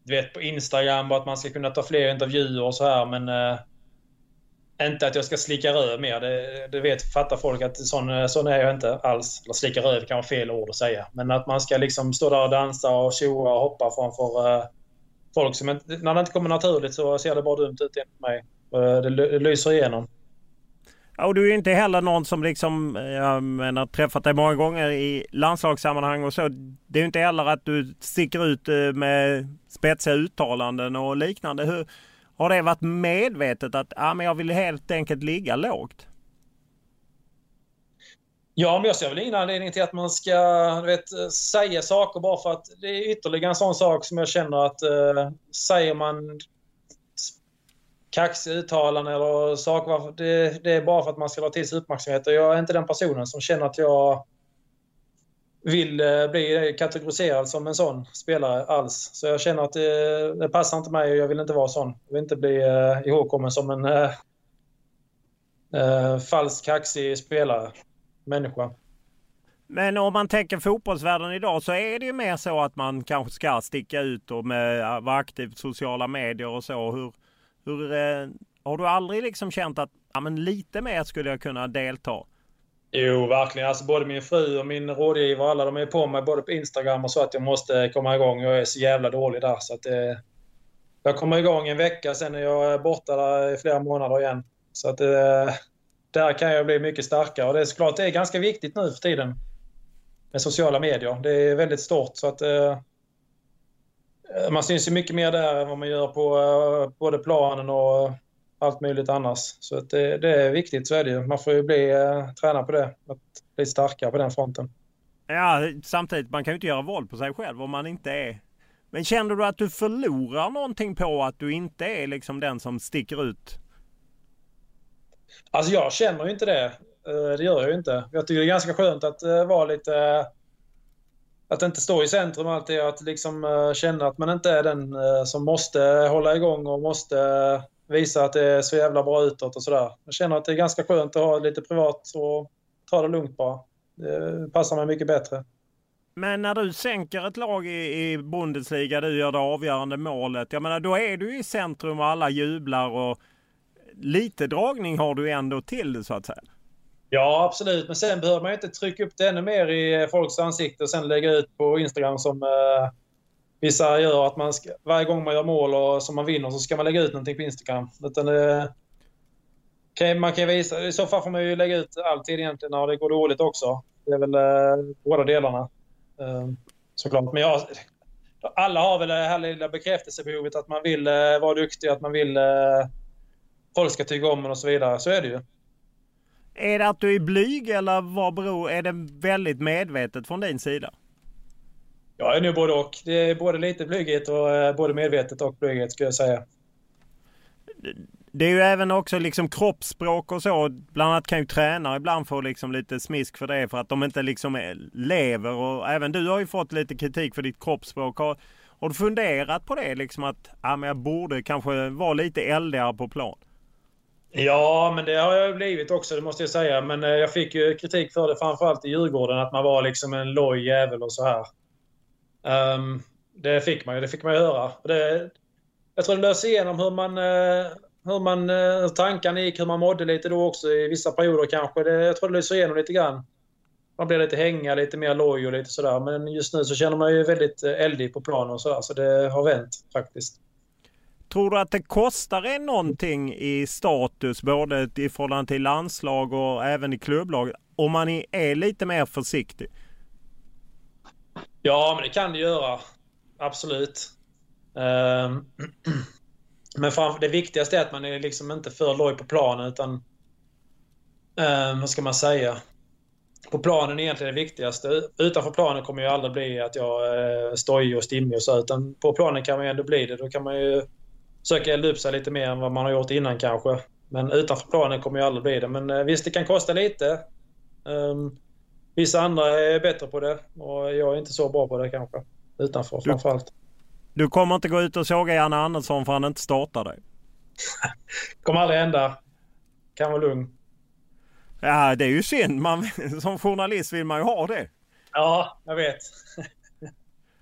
du vet, på Instagram och att man ska kunna ta fler intervjuer och så här, men eh, inte att jag ska slicka röv mer. Det, det vet, fattar folk att sån, sån är jag inte alls. Eller slicka röv kan vara fel ord att säga. Men att man ska liksom stå där och dansa och tjoa och hoppa framför uh, folk som inte... När det inte kommer naturligt så ser det bara dumt ut enligt mig. Uh, det, det lyser igenom. Ja, och du är ju inte heller någon som liksom, jag menar, träffat dig många gånger i landslagssammanhang och så. Det är ju inte heller att du sticker ut med spetsiga uttalanden och liknande. Hur... Har det varit medvetet att ja, men jag vill helt enkelt ligga lågt? Ja, men jag ser väl ingen anledning till att man ska du vet, säga saker bara för att det är ytterligare en sån sak som jag känner att eh, säger man kaxiga uttalanden eller saker, det, det är bara för att man ska dra till sig uppmärksamhet. Och jag är inte den personen som känner att jag vill eh, bli kategoriserad som en sån spelare alls. Så jag känner att det, det passar inte mig och jag vill inte vara sån. Jag vill inte bli eh, ihågkommen som en eh, eh, falsk, kaxig spelare, människa. Men om man tänker fotbollsvärlden idag så är det ju mer så att man kanske ska sticka ut och med, vara aktiv på sociala medier och så. Hur, hur, eh, har du aldrig liksom känt att ja, men lite mer skulle jag kunna delta? Jo, verkligen. Alltså, både min fru och min rådgivare, alla de är på mig både på Instagram och så att jag måste komma igång. Jag är så jävla dålig där. Så att, eh, jag kommer igång en vecka, sen är jag borta där i flera månader igen. Så att eh, där kan jag bli mycket starkare. Och det är såklart det är ganska viktigt nu för tiden med sociala medier. Det är väldigt stort. Så att eh, man syns ju mycket mer där än vad man gör på eh, både planen och allt möjligt annars. Så att det, det är viktigt, så är det ju. Man får ju bli eh, träna på det. Att bli starkare på den fronten. Ja, samtidigt, man kan ju inte göra våld på sig själv om man inte är... Men känner du att du förlorar någonting på att du inte är liksom den som sticker ut? Alltså jag känner ju inte det. Det gör jag ju inte. Jag tycker det är ganska skönt att vara lite... Att inte stå i centrum alltid. Att liksom känna att man inte är den som måste hålla igång och måste visa att det är så jävla bra utåt och sådär. Jag känner att det är ganska skönt att ha lite privat och ta det lugnt bara. Det passar mig mycket bättre. Men när du sänker ett lag i, i Bundesliga, du gör det avgörande målet. Jag menar, då är du i centrum och alla jublar och lite dragning har du ändå till det, så att säga. Ja, absolut. Men sen behöver man ju inte trycka upp det ännu mer i folks ansikte och sen lägga ut på Instagram som eh, vissa gör. Att man ska, varje gång man gör mål och som man vinner så ska man lägga ut någonting på Instagram. Utan det, kan, man kan visa, i så fall får man ju lägga ut alltid egentligen när det går dåligt också. Det är väl eh, båda delarna. Eh, såklart. Men jag, alla har väl det här lilla bekräftelsebehovet att man vill eh, vara duktig, att man vill... Eh, folk ska tycka om och så vidare. Så är det ju. Är det att du är blyg eller vad beror, är det väldigt medvetet från din sida? Jag är nu både och. Det är både lite blyghet och eh, både medvetet och blyghet, skulle jag säga. Det är ju även också liksom kroppsspråk och så. Bland annat kan ju tränare ibland få liksom lite smisk för det för att de inte liksom lever. Och även du har ju fått lite kritik för ditt kroppsspråk. Har, har du funderat på det? Liksom att ja, men jag borde kanske vara lite eldigare på plan? Ja, men det har jag blivit också, det måste jag säga. Men eh, jag fick ju kritik för det framförallt i Djurgården, att man var liksom en loj jävel och så här. Um, det fick man ju, det fick man ju höra. Och det, jag tror det löser igenom hur man, eh, hur man eh, tankarna gick, hur man mådde lite då också i vissa perioder kanske. Det, jag tror det löser igenom lite grann. Man blir lite hänga, lite mer loj och lite sådär. Men just nu så känner man ju väldigt eldig på planen och sådär. Så det har vänt faktiskt. Tror du att det kostar en någonting i status både i förhållande till landslag och även i klubblag om man är lite mer försiktig? Ja, men det kan det göra. Absolut. Um, men framför, det viktigaste är att man är liksom inte för loj på planen utan um, vad ska man säga? På planen är egentligen det viktigaste. Utanför planen kommer ju aldrig bli att jag uh, står och stimmig och så, utan på planen kan man ju ändå bli det. Då kan man ju söka elda upp sig lite mer än vad man har gjort innan kanske. Men utanför planen kommer ju aldrig bli det. Men uh, visst, det kan kosta lite. Um, vissa andra är bättre på det. Och jag är inte så bra på det kanske. Utanför du, framförallt. Du kommer inte gå ut och såga Janne Andersson för han inte startar dig? Kommer aldrig hända. Kan vara lugn. Ja, det är ju synd. Man, som journalist vill man ju ha det. Ja, jag vet.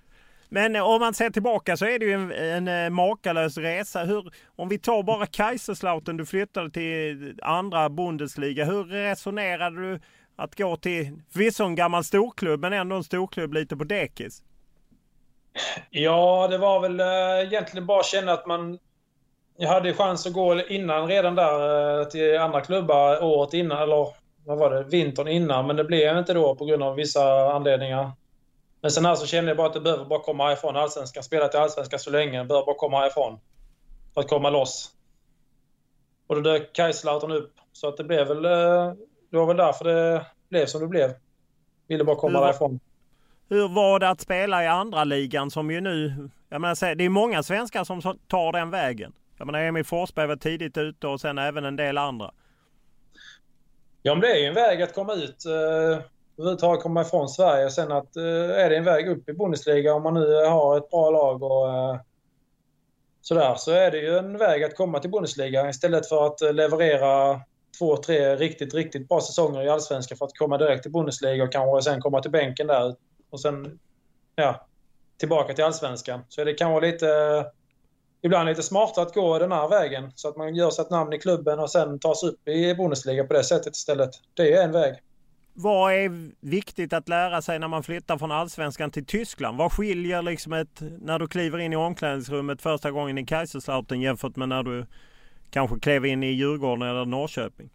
Men om man ser tillbaka så är det ju en, en, en makalös resa. Hur, om vi tar bara Kaiserslautern, du flyttade till andra Bundesliga. Hur resonerade du att gå till förvisso en gammal storklubb men ändå en storklubb lite på dekis? Ja, det var väl äh, egentligen bara känna att man jag hade chans att gå innan redan där äh, till andra klubbar året innan, eller vad var det, vintern innan, men det blev inte då på grund av vissa anledningar. Men sen här så kände jag bara att det behöver bara komma härifrån. Allsvenskan, spela till Allsvenskan så länge, det behöver bara komma härifrån för att komma loss. Och då dök Kaiserslautern upp, så att det blev väl det var väl därför det blev som det blev. Ville bara komma hur, därifrån. Hur var det att spela i andra ligan som ju nu, jag menar, det är många svenskar som tar den vägen. Jag menar, Emil Forsberg var tidigt ute och sen även en del andra. Ja, men det är ju en väg att komma ut, eh, överhuvudtaget komma ifrån Sverige. Sen att eh, är det en väg upp i Bundesliga om man nu har ett bra lag och eh, sådär, så är det ju en väg att komma till Bundesliga istället för att eh, leverera två, tre riktigt, riktigt bra säsonger i Allsvenskan för att komma direkt till Bundesliga och kanske sen komma till bänken där och sen ja, tillbaka till Allsvenskan. Så det kan vara lite, ibland lite smartare att gå den här vägen så att man gör sig ett namn i klubben och sen tas upp i Bundesliga på det sättet istället. Det är en väg. Vad är viktigt att lära sig när man flyttar från Allsvenskan till Tyskland? Vad skiljer liksom ett, när du kliver in i omklädningsrummet första gången i Kaiserslautern jämfört med när du kanske klev in i Djurgården eller Norrköping?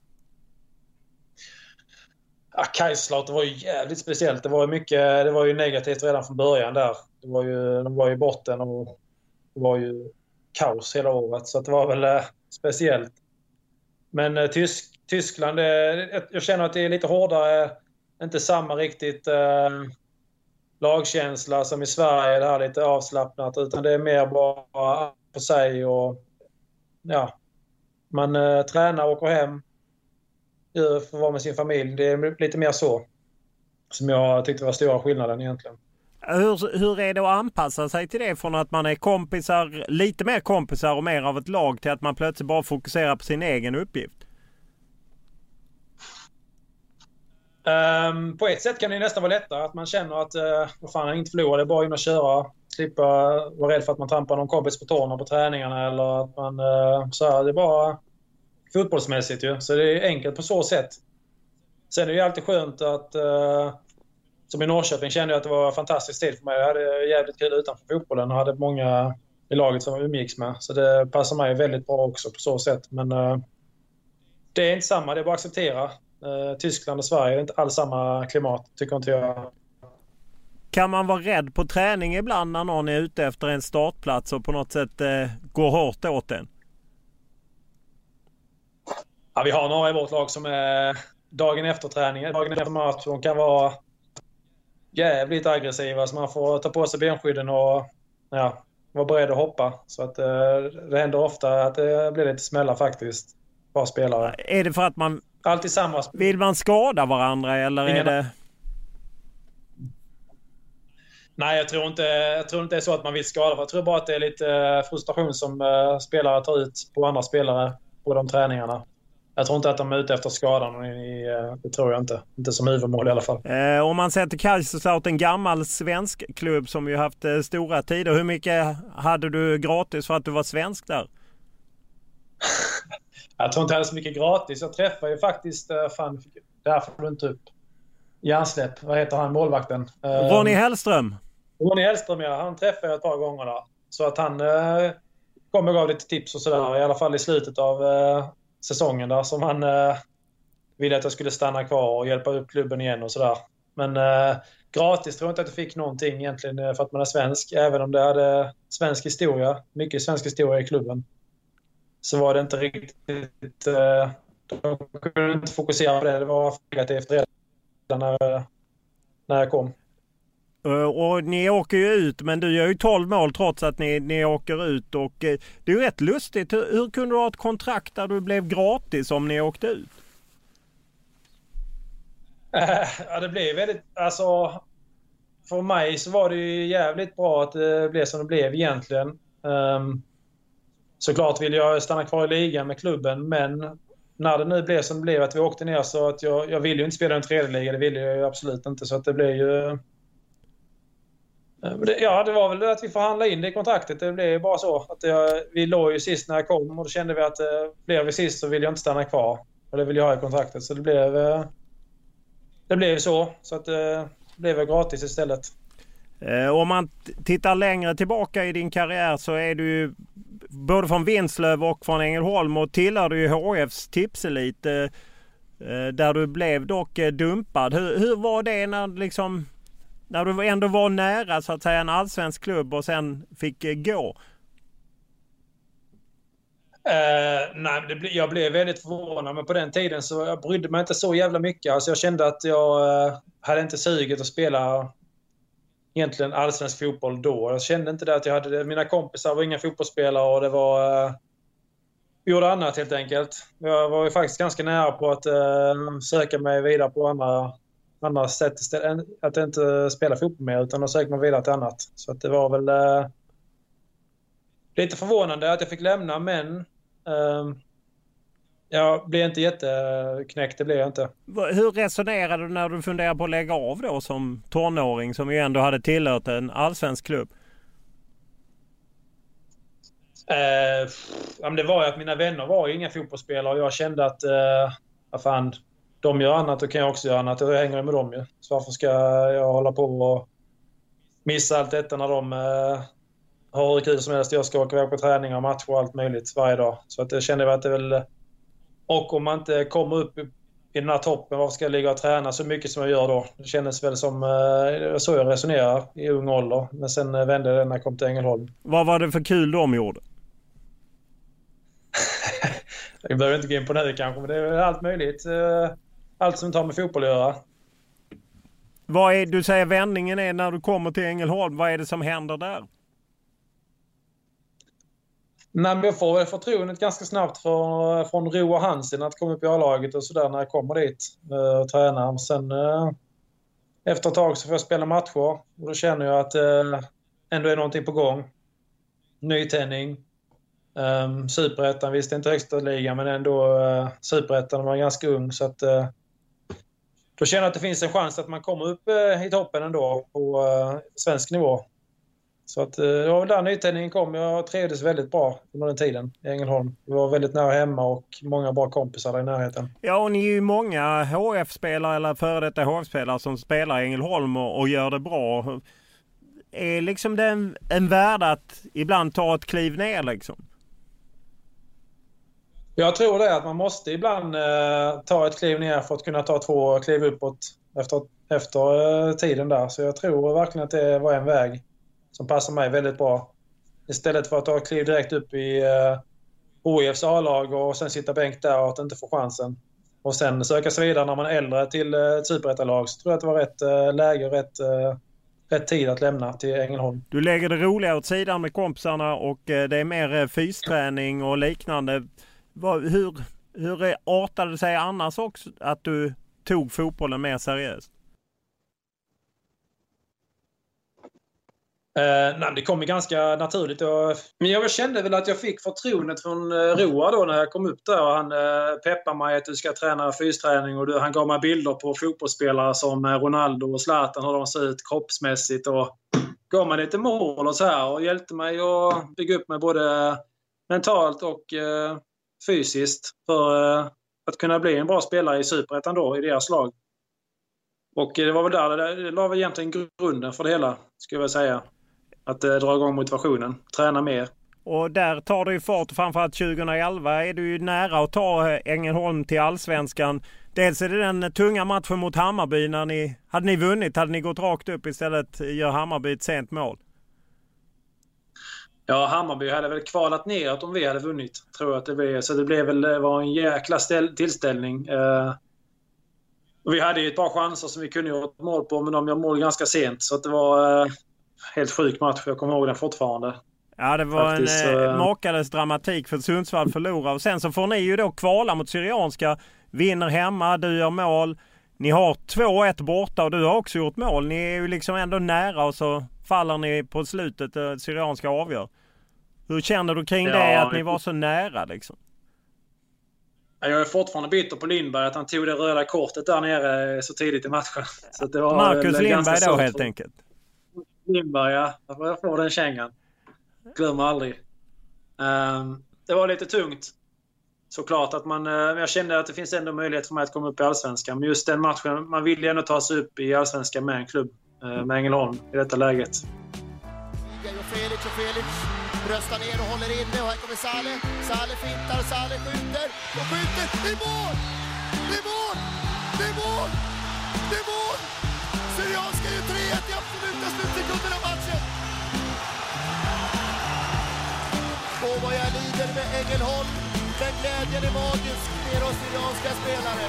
Ja, Kaiserslautern var ju jävligt speciellt. Det var ju mycket, det var ju negativt redan från början där. Det var ju, de var ju i botten och det var ju kaos hela året. Så det var väl eh, speciellt. Men eh, Tysk, Tyskland, eh, jag känner att det är lite hårdare. Inte samma riktigt eh, lagkänsla som i Sverige. Det här lite avslappnat. Utan det är mer bara på sig och ja, man eh, tränar och åker hem för att vara med sin familj. Det är lite mer så som jag tyckte var stora skillnaden egentligen. Hur, hur är det att anpassa sig till det från att man är kompisar, lite mer kompisar och mer av ett lag till att man plötsligt bara fokuserar på sin egen uppgift? Um, på ett sätt kan det nästan vara lättare att man känner att uh, vad fan, jag inte förlorar, det är bara in och köra. Slippa vara rädd för att man trampar någon kompis på tårna på träningarna eller att man uh, så här, det är bara fotbollsmässigt ju. Så det är enkelt på så sätt. Sen är det ju alltid skönt att uh, som i Norrköping kände jag att det var en fantastisk tid för mig. Jag hade jävligt kul utanför fotbollen och hade många i laget som jag umgicks med. Så det passar mig väldigt bra också på så sätt. Men uh, det är inte samma, det är bara att acceptera. Uh, Tyskland och Sverige är inte alls samma klimat, tycker inte jag. Kan man vara rädd på träning ibland när någon är ute efter en startplats och på något sätt uh, går hårt åt den? Ja, vi har några i vårt lag som är dagen efter träningen, dagen efter match. De kan vara jävligt aggressiva så man får ta på sig benskydden och ja, vara beredd att hoppa. Så att uh, det händer ofta att det blir lite smällar faktiskt. Bara spelare. Är det för att man alltid samma. Vill man skada varandra eller Ingen... är det... Nej, jag tror inte jag tror inte det är så att man vill skada. Jag tror bara att det är lite frustration som uh, spelare tar ut på andra spelare på de träningarna. Jag tror inte att de är ute efter skadan. I, uh, det tror jag inte. Inte som huvudmål i alla fall. Eh, om man sätter Kaiserslautern, en gammal svensk klubb som ju haft uh, stora tider. Hur mycket hade du gratis för att du var svensk där? Jag tror inte jag hade så mycket gratis. Jag träffade ju faktiskt, fan, där får du inte upp hjärnsläpp. Vad heter han, målvakten? Ronny Hellström. Ronny Hellström, ja. Han träffade jag ett par gånger där. Så att han eh, kom och gav lite tips och sådär. I alla fall i slutet av eh, säsongen där. Som han eh, ville att jag skulle stanna kvar och hjälpa upp klubben igen och sådär. Men eh, gratis tror jag inte att jag fick någonting egentligen för att man är svensk. Även om det hade svensk historia. Mycket svensk historia i klubben. Så var det inte riktigt... Eh, de kunde inte fokusera på det. Det var negativt redan när, när jag kom. Och ni åker ju ut, men du gör ju tolv mål trots att ni, ni åker ut. Och det är ju rätt lustigt. Hur, hur kunde du ha ett kontrakt där du blev gratis om ni åkte ut? Äh, ja, det blev väldigt... Alltså, för mig så var det ju jävligt bra att det blev som det blev egentligen. Um, Såklart vill jag stanna kvar i ligan med klubben, men när det nu blev som det blev att vi åkte ner så att jag, jag ville ju inte spela en tredje liga, det ville jag ju absolut inte. Så att det blev ju... Ja, det var väl att vi förhandlade in det i kontraktet. Det blev bara så. Att jag, vi låg ju sist när jag kom och då kände vi att eh, blev vi sist så vill jag inte stanna kvar. Och det vill jag ha i kontraktet. Så det blev, eh, det blev så. Så att, eh, det blev gratis istället. Eh, om man t- tittar längre tillbaka i din karriär så är du ju både från Vinslöv och från Ängelholm och tillhör du ju H F:s tipselit. Eh, där du blev dock eh, dumpad. Hur, hur var det när liksom... När du ändå var nära så att säga en allsvensk klubb och sen fick gå? Uh, nej, det ble, jag blev väldigt förvånad. Men på den tiden så jag brydde mig inte så jävla mycket. Alltså jag kände att jag uh, hade inte suget att spela egentligen allsvensk fotboll då. Jag kände inte det att jag hade det. Mina kompisar var inga fotbollsspelare och det var... Uh, vi gjorde annat helt enkelt. Jag var ju faktiskt ganska nära på att uh, söka mig vidare på andra... andra sätt istället, att inte spela fotboll mer utan att söka mig vidare till annat. Så att det var väl eh, lite förvånande att jag fick lämna, men eh, jag blev inte jätteknäckt, det blev jag inte. Hur resonerade du när du funderade på att lägga av då som tonåring som ju ändå hade tillhört en allsvensk klubb? Eh, ja, men det var ju att mina vänner var inga fotbollsspelare och jag kände att eh, vad fan, de gör annat och kan jag också göra annat. Jag hänger med dem ju. Så varför ska jag hålla på och missa allt detta när de eh, har hur kul som helst. Jag ska åka iväg på träningar och matcher och allt möjligt varje dag. Så att jag kände att det väl... Och om man inte kommer upp i den här toppen, varför ska jag ligga och träna så mycket som jag gör då? Det kändes väl som... Eh, så jag resonerar i ung ålder. Men sen eh, vände det när jag kom till Ängelholm. Vad var det för kul de gjorde? Jag behöver inte gå in på det kanske, men det är allt möjligt. Eh, Allt som tar med fotboll att göra. Vad är, du säger vändningen är när du kommer till Ängelholm. Vad är det som händer där? Nej, men jag får väl förtroendet ganska snabbt från, från Roa Hansen att komma upp i A-laget och sådär när jag kommer dit och tränar. Sen eh, efter ett tag så får jag spela matcher och då känner jag att eh, ändå är någonting på gång. Nytändning. Um, Superettan, visst inte högsta ligan men ändå uh, Superettan var ganska ung så att uh, då känner jag att det finns en chans att man kommer upp uh, i toppen ändå på uh, svensk nivå. Så att uh, det var väl där nytändningen kom. Jag trevdes väldigt bra under den tiden i Ängelholm. Vi var väldigt nära hemma och många bra kompisar där i närheten. Ja, och ni är ju många H F-spelare eller före detta H F-spelare som spelar i Ängelholm och, och gör det bra. Är liksom det en, en värld att ibland ta ett kliv ner liksom? Jag tror det att man måste ibland eh, ta ett kliv ner för att kunna ta två kliv uppåt efter, efter eh, tiden där. Så jag tror verkligen att det var en väg som passar mig väldigt bra. Istället för att ta ett kliv direkt upp i eh, H F:s A-lag och sen sitta bänk där och att inte få chansen. Och sen söka sig vidare när man är äldre till eh, ett superettalag så tror jag att det var rätt eh, läge och rätt, eh, rätt tid att lämna till Ängelholm. Du lägger det roliga åt sidan med kompisarna och eh, det är mer eh, fysträning och liknande. Hur, hur artade det sig annars också att du tog fotbollen mer seriöst? Eh, nej, det kom ju ganska naturligt. Och, men jag kände väl att jag fick förtroendet från eh, Roa då när jag kom upp där. Och han eh, peppade mig att du ska träna fysträning. Och du, han gav mig bilder på fotbollsspelare som eh, Ronaldo och Zlatan, hur de ser ut kroppsmässigt. Och gav mig lite mål och så här. Och hjälpte mig att bygga upp mig både mentalt och... Eh, fysiskt för uh, att kunna bli en bra spelare i Superettan då i deras lag. Och uh, det var väl där det, det la väl egentligen grunden för det hela, skulle jag säga. Att uh, dra igång motivationen, träna mer. Och där tar det ju fart, framförallt tjugohundraelva är du ju nära att ta Ängelholm till Allsvenskan. Dels är det den tunga matchen mot Hammarby när ni, hade ni vunnit, hade ni gått rakt upp istället gör Hammarby ett sent mål. Ja, Hammarby hade väl kvalat ner om vi hade vunnit, tror jag att det blev. Så det blev väl det var en jäkla ställ, tillställning. Eh, och vi hade ju ett par chanser som vi kunde göra ett mål på, men de gör mål ganska sent. Så att det var eh, helt sjuk match, jag kommer ihåg den fortfarande. Ja, det var Faktiskt, en eh, makades dramatik för Sundsvall förlorar. Och sen så får ni ju då kvala mot Syrianska, vinner hemma, du gör mål. Ni har två ett borta och du har också gjort mål. Ni är ju liksom ändå nära och så faller ni på slutet uh, Syrianska avgör. Hur känner du kring ja, det att ni var så nära liksom? Jag är fortfarande bitter på Lindberg att han tog det röda kortet där nere så tidigt i matchen. Så det var Marcus Lindberg då helt enkelt? Lindberg, ja. Jag får den kängan. Glömmer aldrig. Um, det var lite tungt. Såklart att man... Uh, jag kände att det finns ändå möjlighet för mig att komma upp i Allsvenskan. Men just den matchen, man vill ju ändå ta sig upp i Allsvenskan med en klubb. Uh, med Ängelholm i detta läget. Och Felix och Felix bröstar ner och håller inne. Och här kommer Saleh. Saleh fintar, Saleh skjuter. Och skjuter. Det är mål! Det är mål! Det är mål! Det är mål! Syrianska ju tre ett i absoluta slutsekunden av matchen. Och vad jag lider med Ängelholm. Den glädjen är magisk med oss Syrianska spelare.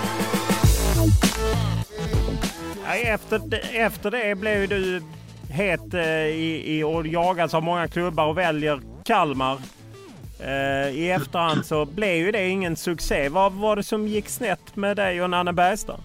Ja, efter, efter det blev du het eh, i, i, och jagas av många klubbar och väljer Kalmar. Eh, I efterhand så blev ju det ingen succé. Vad var det som gick snett med dig och Nanne Bergstrand?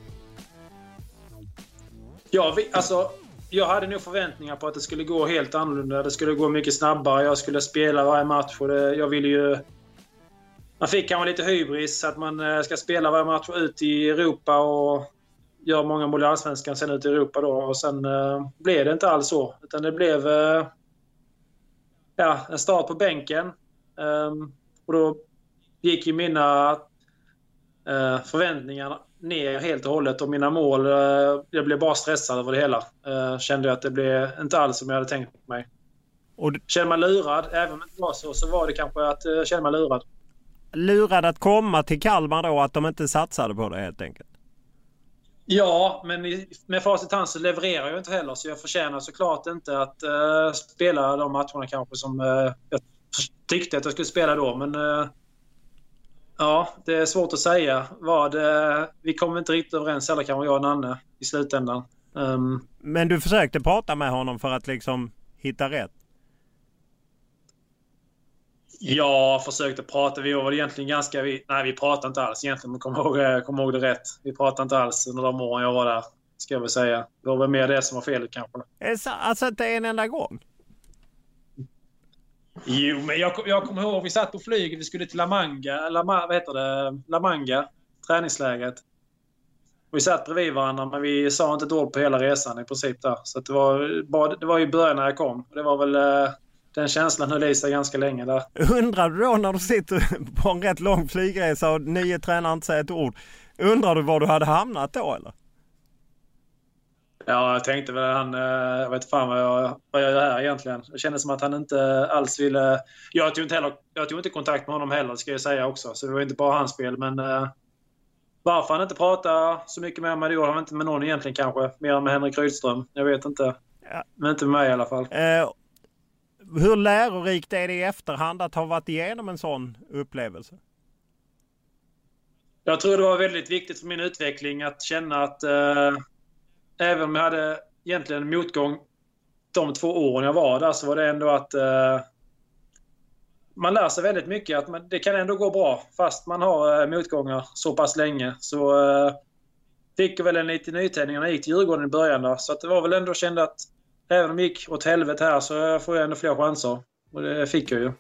Ja, vi, alltså, jag hade nog förväntningar på att det skulle gå helt annorlunda. Det skulle gå mycket snabbare. Jag skulle spela varje match. Och det, jag ville ju... Man fick kanske lite hybris att man ska spela varje match ut i Europa och gör många mål i Allsvenskan sen ut i Europa då. Och sen uh, blev det inte alls så. Utan det blev uh, ja, en start på bänken. Um, och då gick ju mina uh, förväntningar ner helt och hållet. Och mina mål, uh, jag blev bara stressad över det hela. Uh, kände att det blev inte alls som jag hade tänkt mig. Och du... Kände mig lurad. Även om det inte var så, så var det kanske att uh, känna mig lurad. Lurad att komma till Kalmar då, att de inte satsade på det helt enkelt? Ja, men med facit hand så levererar jag inte heller. Så jag förtjänar såklart inte att uh, spela de matcherna kanske som uh, jag tyckte att jag skulle spela då. Men uh, ja, det är svårt att säga. Vad, uh, vi kommer inte riktigt överens eller kanske jag och Nanne i slutändan. Um, men du försökte prata med honom för att liksom hitta rätt? Jag försökte prata. Vi var egentligen ganska... Vi, nej, vi pratade inte alls egentligen. Men kom ihåg, kom ihåg det rätt. Vi pratade inte alls under de åren jag var där. Ska jag väl säga. Det var väl mer det som var felet kanske. Alltså inte en enda gång? Jo, men jag, jag kommer ihåg. Vi satt på flyget. Vi skulle till La Manga. La, vad heter det? La Manga. Träningsläget. Vi satt bredvid varandra. Men vi sa inte ett ord på hela resan i princip där. Så det var, bara, det var ju början när jag kom. Det var väl... Den känslan höll i sig ganska länge där. Undrar du då när du sitter på en rätt lång flygresa och nio tränare inte säger ett ord. Undrar du var du hade hamnat då eller? Ja, jag tänkte väl han... Jag vet fan vad jag, vad jag gör här egentligen. Det kändes som att han inte alls ville... Jag tog inte, heller, jag tog inte kontakt med honom heller, ska jag säga också. Så det var inte bara hans spel. Men uh, varför han inte pratar så mycket med mig då? Han var inte med någon egentligen kanske. Mer med Henrik Rydström. Jag vet inte. Ja. Men inte med mig i alla fall. Uh. Hur lärorikt är det i efterhand att ha varit igenom en sån upplevelse? Jag tror det var väldigt viktigt för min utveckling att känna att eh, även om jag hade egentligen motgång de två åren jag var där, så var det ändå att eh, man lär sig väldigt mycket. Att man, det kan ändå gå bra fast man har eh, motgångar så pass länge. Så eh, fick jag väl en liten nytändning när jag gick till Djurgården i början där. Så att det var väl ändå kände att även om det gick åt helvete här så får jag ändå fler chanser. Och det fick jag ju.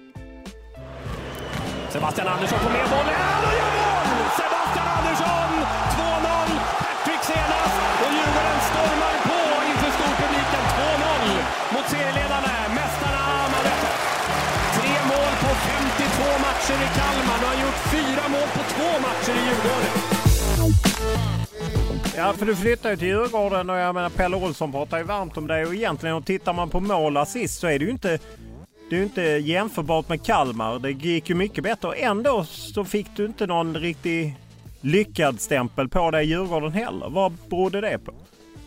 Sebastian Andersson får med bollen. Och gör mål! Sebastian Andersson! två noll. Patrick senast. Och Djurgården stormar på inför storpubliken. två noll mot serieledarna. Mästarna Hammarby. Tre mål på femtiotvå matcher i Kalmar. Nu har gjort fyra mål på två matcher i Djurgården. Ja, för du flyttar ju till Djurgården och jag menar Pelle Olsson pratar ju varmt om det och egentligen och tittar man på mål assist så är det ju inte, det är ju inte jämförbart med Kalmar. Det gick ju mycket bättre och ändå så fick du inte någon riktigt lyckad stämpel på dig i Djurgården heller. Vad berodde det på?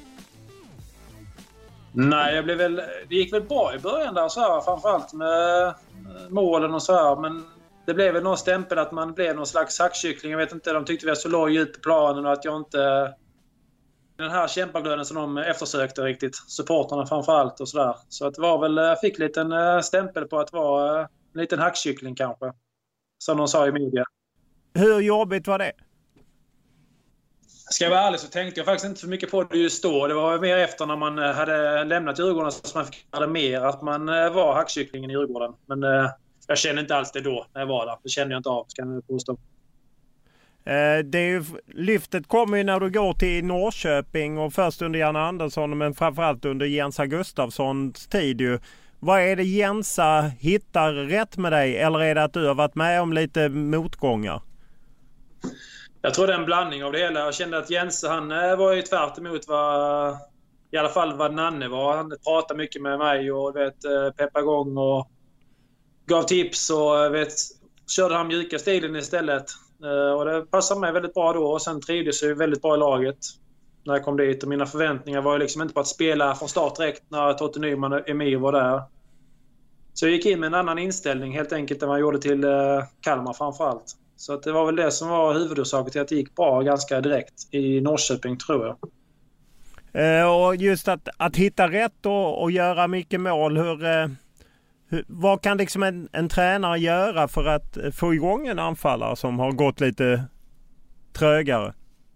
Nej, jag blev väl, det gick väl bra i början där så här, framförallt med målen och så här, men det blev väl någon stämpel att man blev någon slags hackkyckling. Jag vet inte, de tyckte vi var så låg djup på planen och att jag inte... Den här kämpaglöden som de eftersökte riktigt. Supporterna framförallt och sådär. Så att det var väl... Jag fick en liten stämpel på att vara en liten hackkyckling kanske. Som de sa i media. Hur jobbigt var det? Ska jag vara ärlig så tänkte jag faktiskt inte för mycket på det just då. Det var mer efter när man hade lämnat Djurgården så man fick höra mer att man var hackkycklingen i Djurgården. Men... Jag kände inte alls det då när jag var där. Det kände jag inte av, kan jag påstå. Eh, det är ju, lyftet kommer ju när du går till Norrköping och först under Janne Andersson men framförallt under Jensa Gustafssons tid ju. Vad är det Jensa hittar rätt med dig eller är det att du har varit med om lite motgångar? Jag tror det är en blandning av det hela. Jag kände att Jensa han var ju tvärt emot vad, i alla fall vad Nanne var. Han pratade mycket med mig och vet, peppade igång och gav tips och vet, körde han mjuka stilen istället. Och det passade mig väldigt bra då och sen trivdes jag väldigt bra i laget när jag kom dit. Och mina förväntningar var ju liksom inte på att spela från start direkt när Totte Nyman och Emir var där. Så jag gick in med en annan inställning helt enkelt än vad jag gjorde till Kalmar framförallt. Så att det var väl det som var huvudorsaken till att det gick bra ganska direkt i Norrköping tror jag. Eh, och just att, att hitta rätt och, och göra mycket mål, hur, eh, hur, vad kan liksom en, en tränare göra för att få igång en anfallare som har gått lite trögare?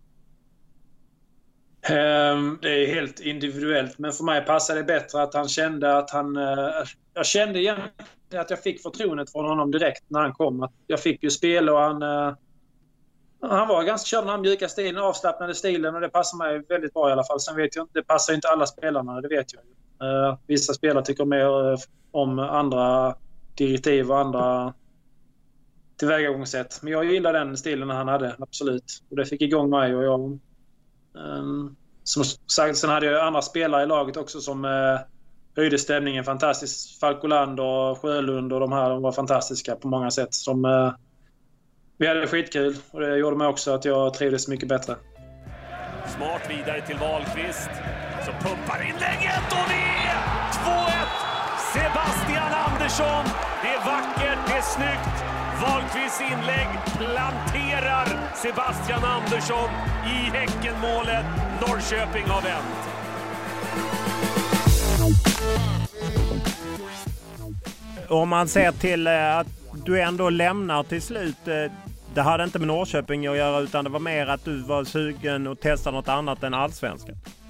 Um, det är helt individuellt, men för mig passade det bättre att han kände att han... Uh, jag kände egentligen att jag fick förtroendet från honom direkt när han kom. Att jag fick ju spel och han... Uh, han var ganska körd den här mjuka stilen, avslappnade stilen och det passar mig väldigt bra i alla fall. Sen vet jag inte, det passar inte alla spelarna, det vet jag ju. Uh, vissa spelare tycker mer uh, om andra direktiv och andra tillvägagångssätt. Men jag gillar den stilen han hade, absolut. Och det fick igång mig och jag... Um, som sagt, sen hade jag andra spelare i laget också som uh, höjde stämningen fantastiskt. Falkoland och Sjölund och de här de var fantastiska på många sätt. Som, uh, vi hade skitkul och det gjorde mig också att jag trivdes mycket bättre. Smart vidare till Wahlqvist som pumpar inlägget och det är två ett! Sebastian Andersson, det är vackert, det är snyggt. Wahlqvists inlägg planterar Sebastian Andersson i Häckenmålet. Norrköping har vänt. Om man ser till att du ändå lämnar till slut, det hade inte med Norrköping att göra utan det var mer att du var sugen och testa något annat än allsvenskan.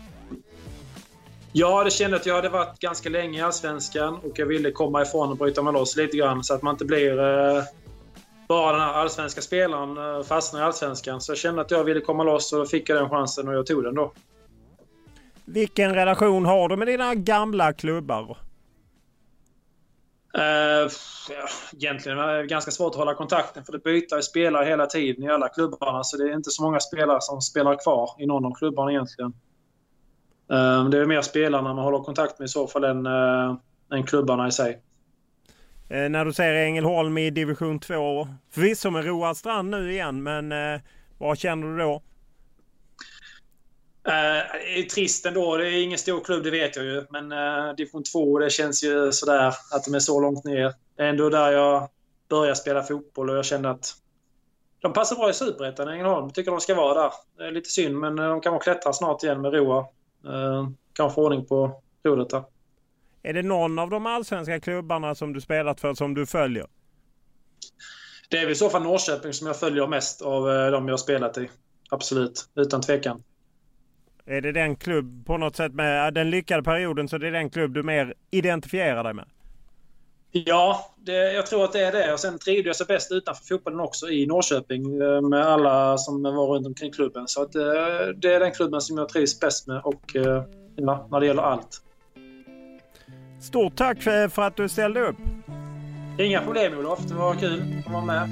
Ja, det kände att jag hade varit ganska länge i allsvenskan och jag ville komma ifrån och bryta mig loss lite grann så att man inte blir eh, bara den här allsvenska spelaren eh, fastnar i allsvenskan. Så jag kände att jag ville komma loss och då fick jag den chansen och jag tog den då. Vilken relation har du med dina gamla klubbar? Uh, ja, egentligen är det ganska svårt att hålla kontakten för det byter spelare hela tiden i alla klubbarna så det är inte så många spelare som spelar kvar i någon av klubbarna egentligen. Uh, det är mer spelarna man håller kontakt med i så fall än, uh, än klubbarna i sig. Uh, när du säger Ängelholm i division två, förvisso med Roar Strand nu igen, men uh, vad känner du då? Uh, det är trist ändå, det är ingen stor klubb, det vet jag ju. Men uh, division två, det känns ju sådär att de är så långt ner. Det är ändå där jag började spela fotboll och jag kände att de passar bra i Superettan i Ängelholm. Jag tycker de ska vara där. Det är lite synd, men de kan klättra snart igen med Roa. Uh, kan få ordning på rodet där. Är det någon av de allsvenska klubbarna som du spelat för som du följer? Det är väl i så fall Norrköping som jag följer mest av uh, de jag har spelat i. Absolut, utan tvekan. Är det den klubb på något sätt med den lyckade perioden så det är den klubb du mer identifierar dig med? Ja, det, jag tror att det är det. Och sen trivdes jag så bäst utanför fotbollen också i Norrköping med alla som var runt omkring klubben. Så att, det är den klubben som jag trivs bäst med och ja, när det gäller allt. Stort tack för, för att du ställde upp. Inga problem Olof, det var kul att vara med.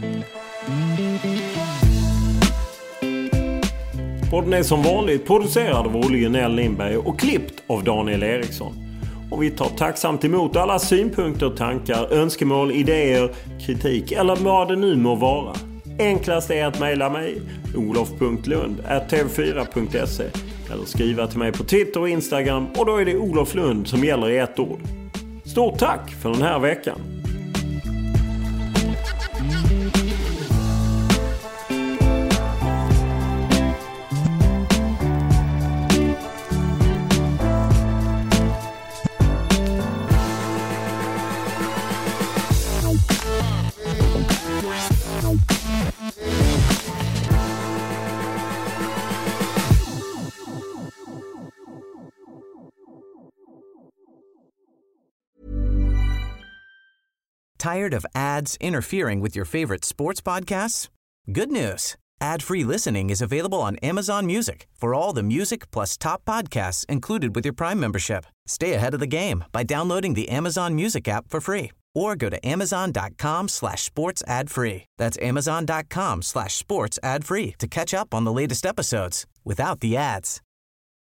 Podden är som vanligt producerad av Olle Gunell Lindberg och klippt av Daniel Eriksson. Och vi tar tacksamt emot alla synpunkter, tankar, önskemål, idéer, kritik eller vad det nu må vara. Enklast är att mejla mig olof punkt lund at t v fyra punkt se eller skriva till mig på Twitter och Instagram och då är det Olof Lund som gäller i ett ord. Stort tack för den här veckan! Tired of ads interfering with your favorite sports podcasts? Good news. Ad-free listening is available on Amazon Music for all the music plus top podcasts included with your Prime membership. Stay ahead of the game by downloading the Amazon Music app for free or go to amazon.com slash sports ad free. That's amazon.com slash sports ad free to catch up on the latest episodes without the ads.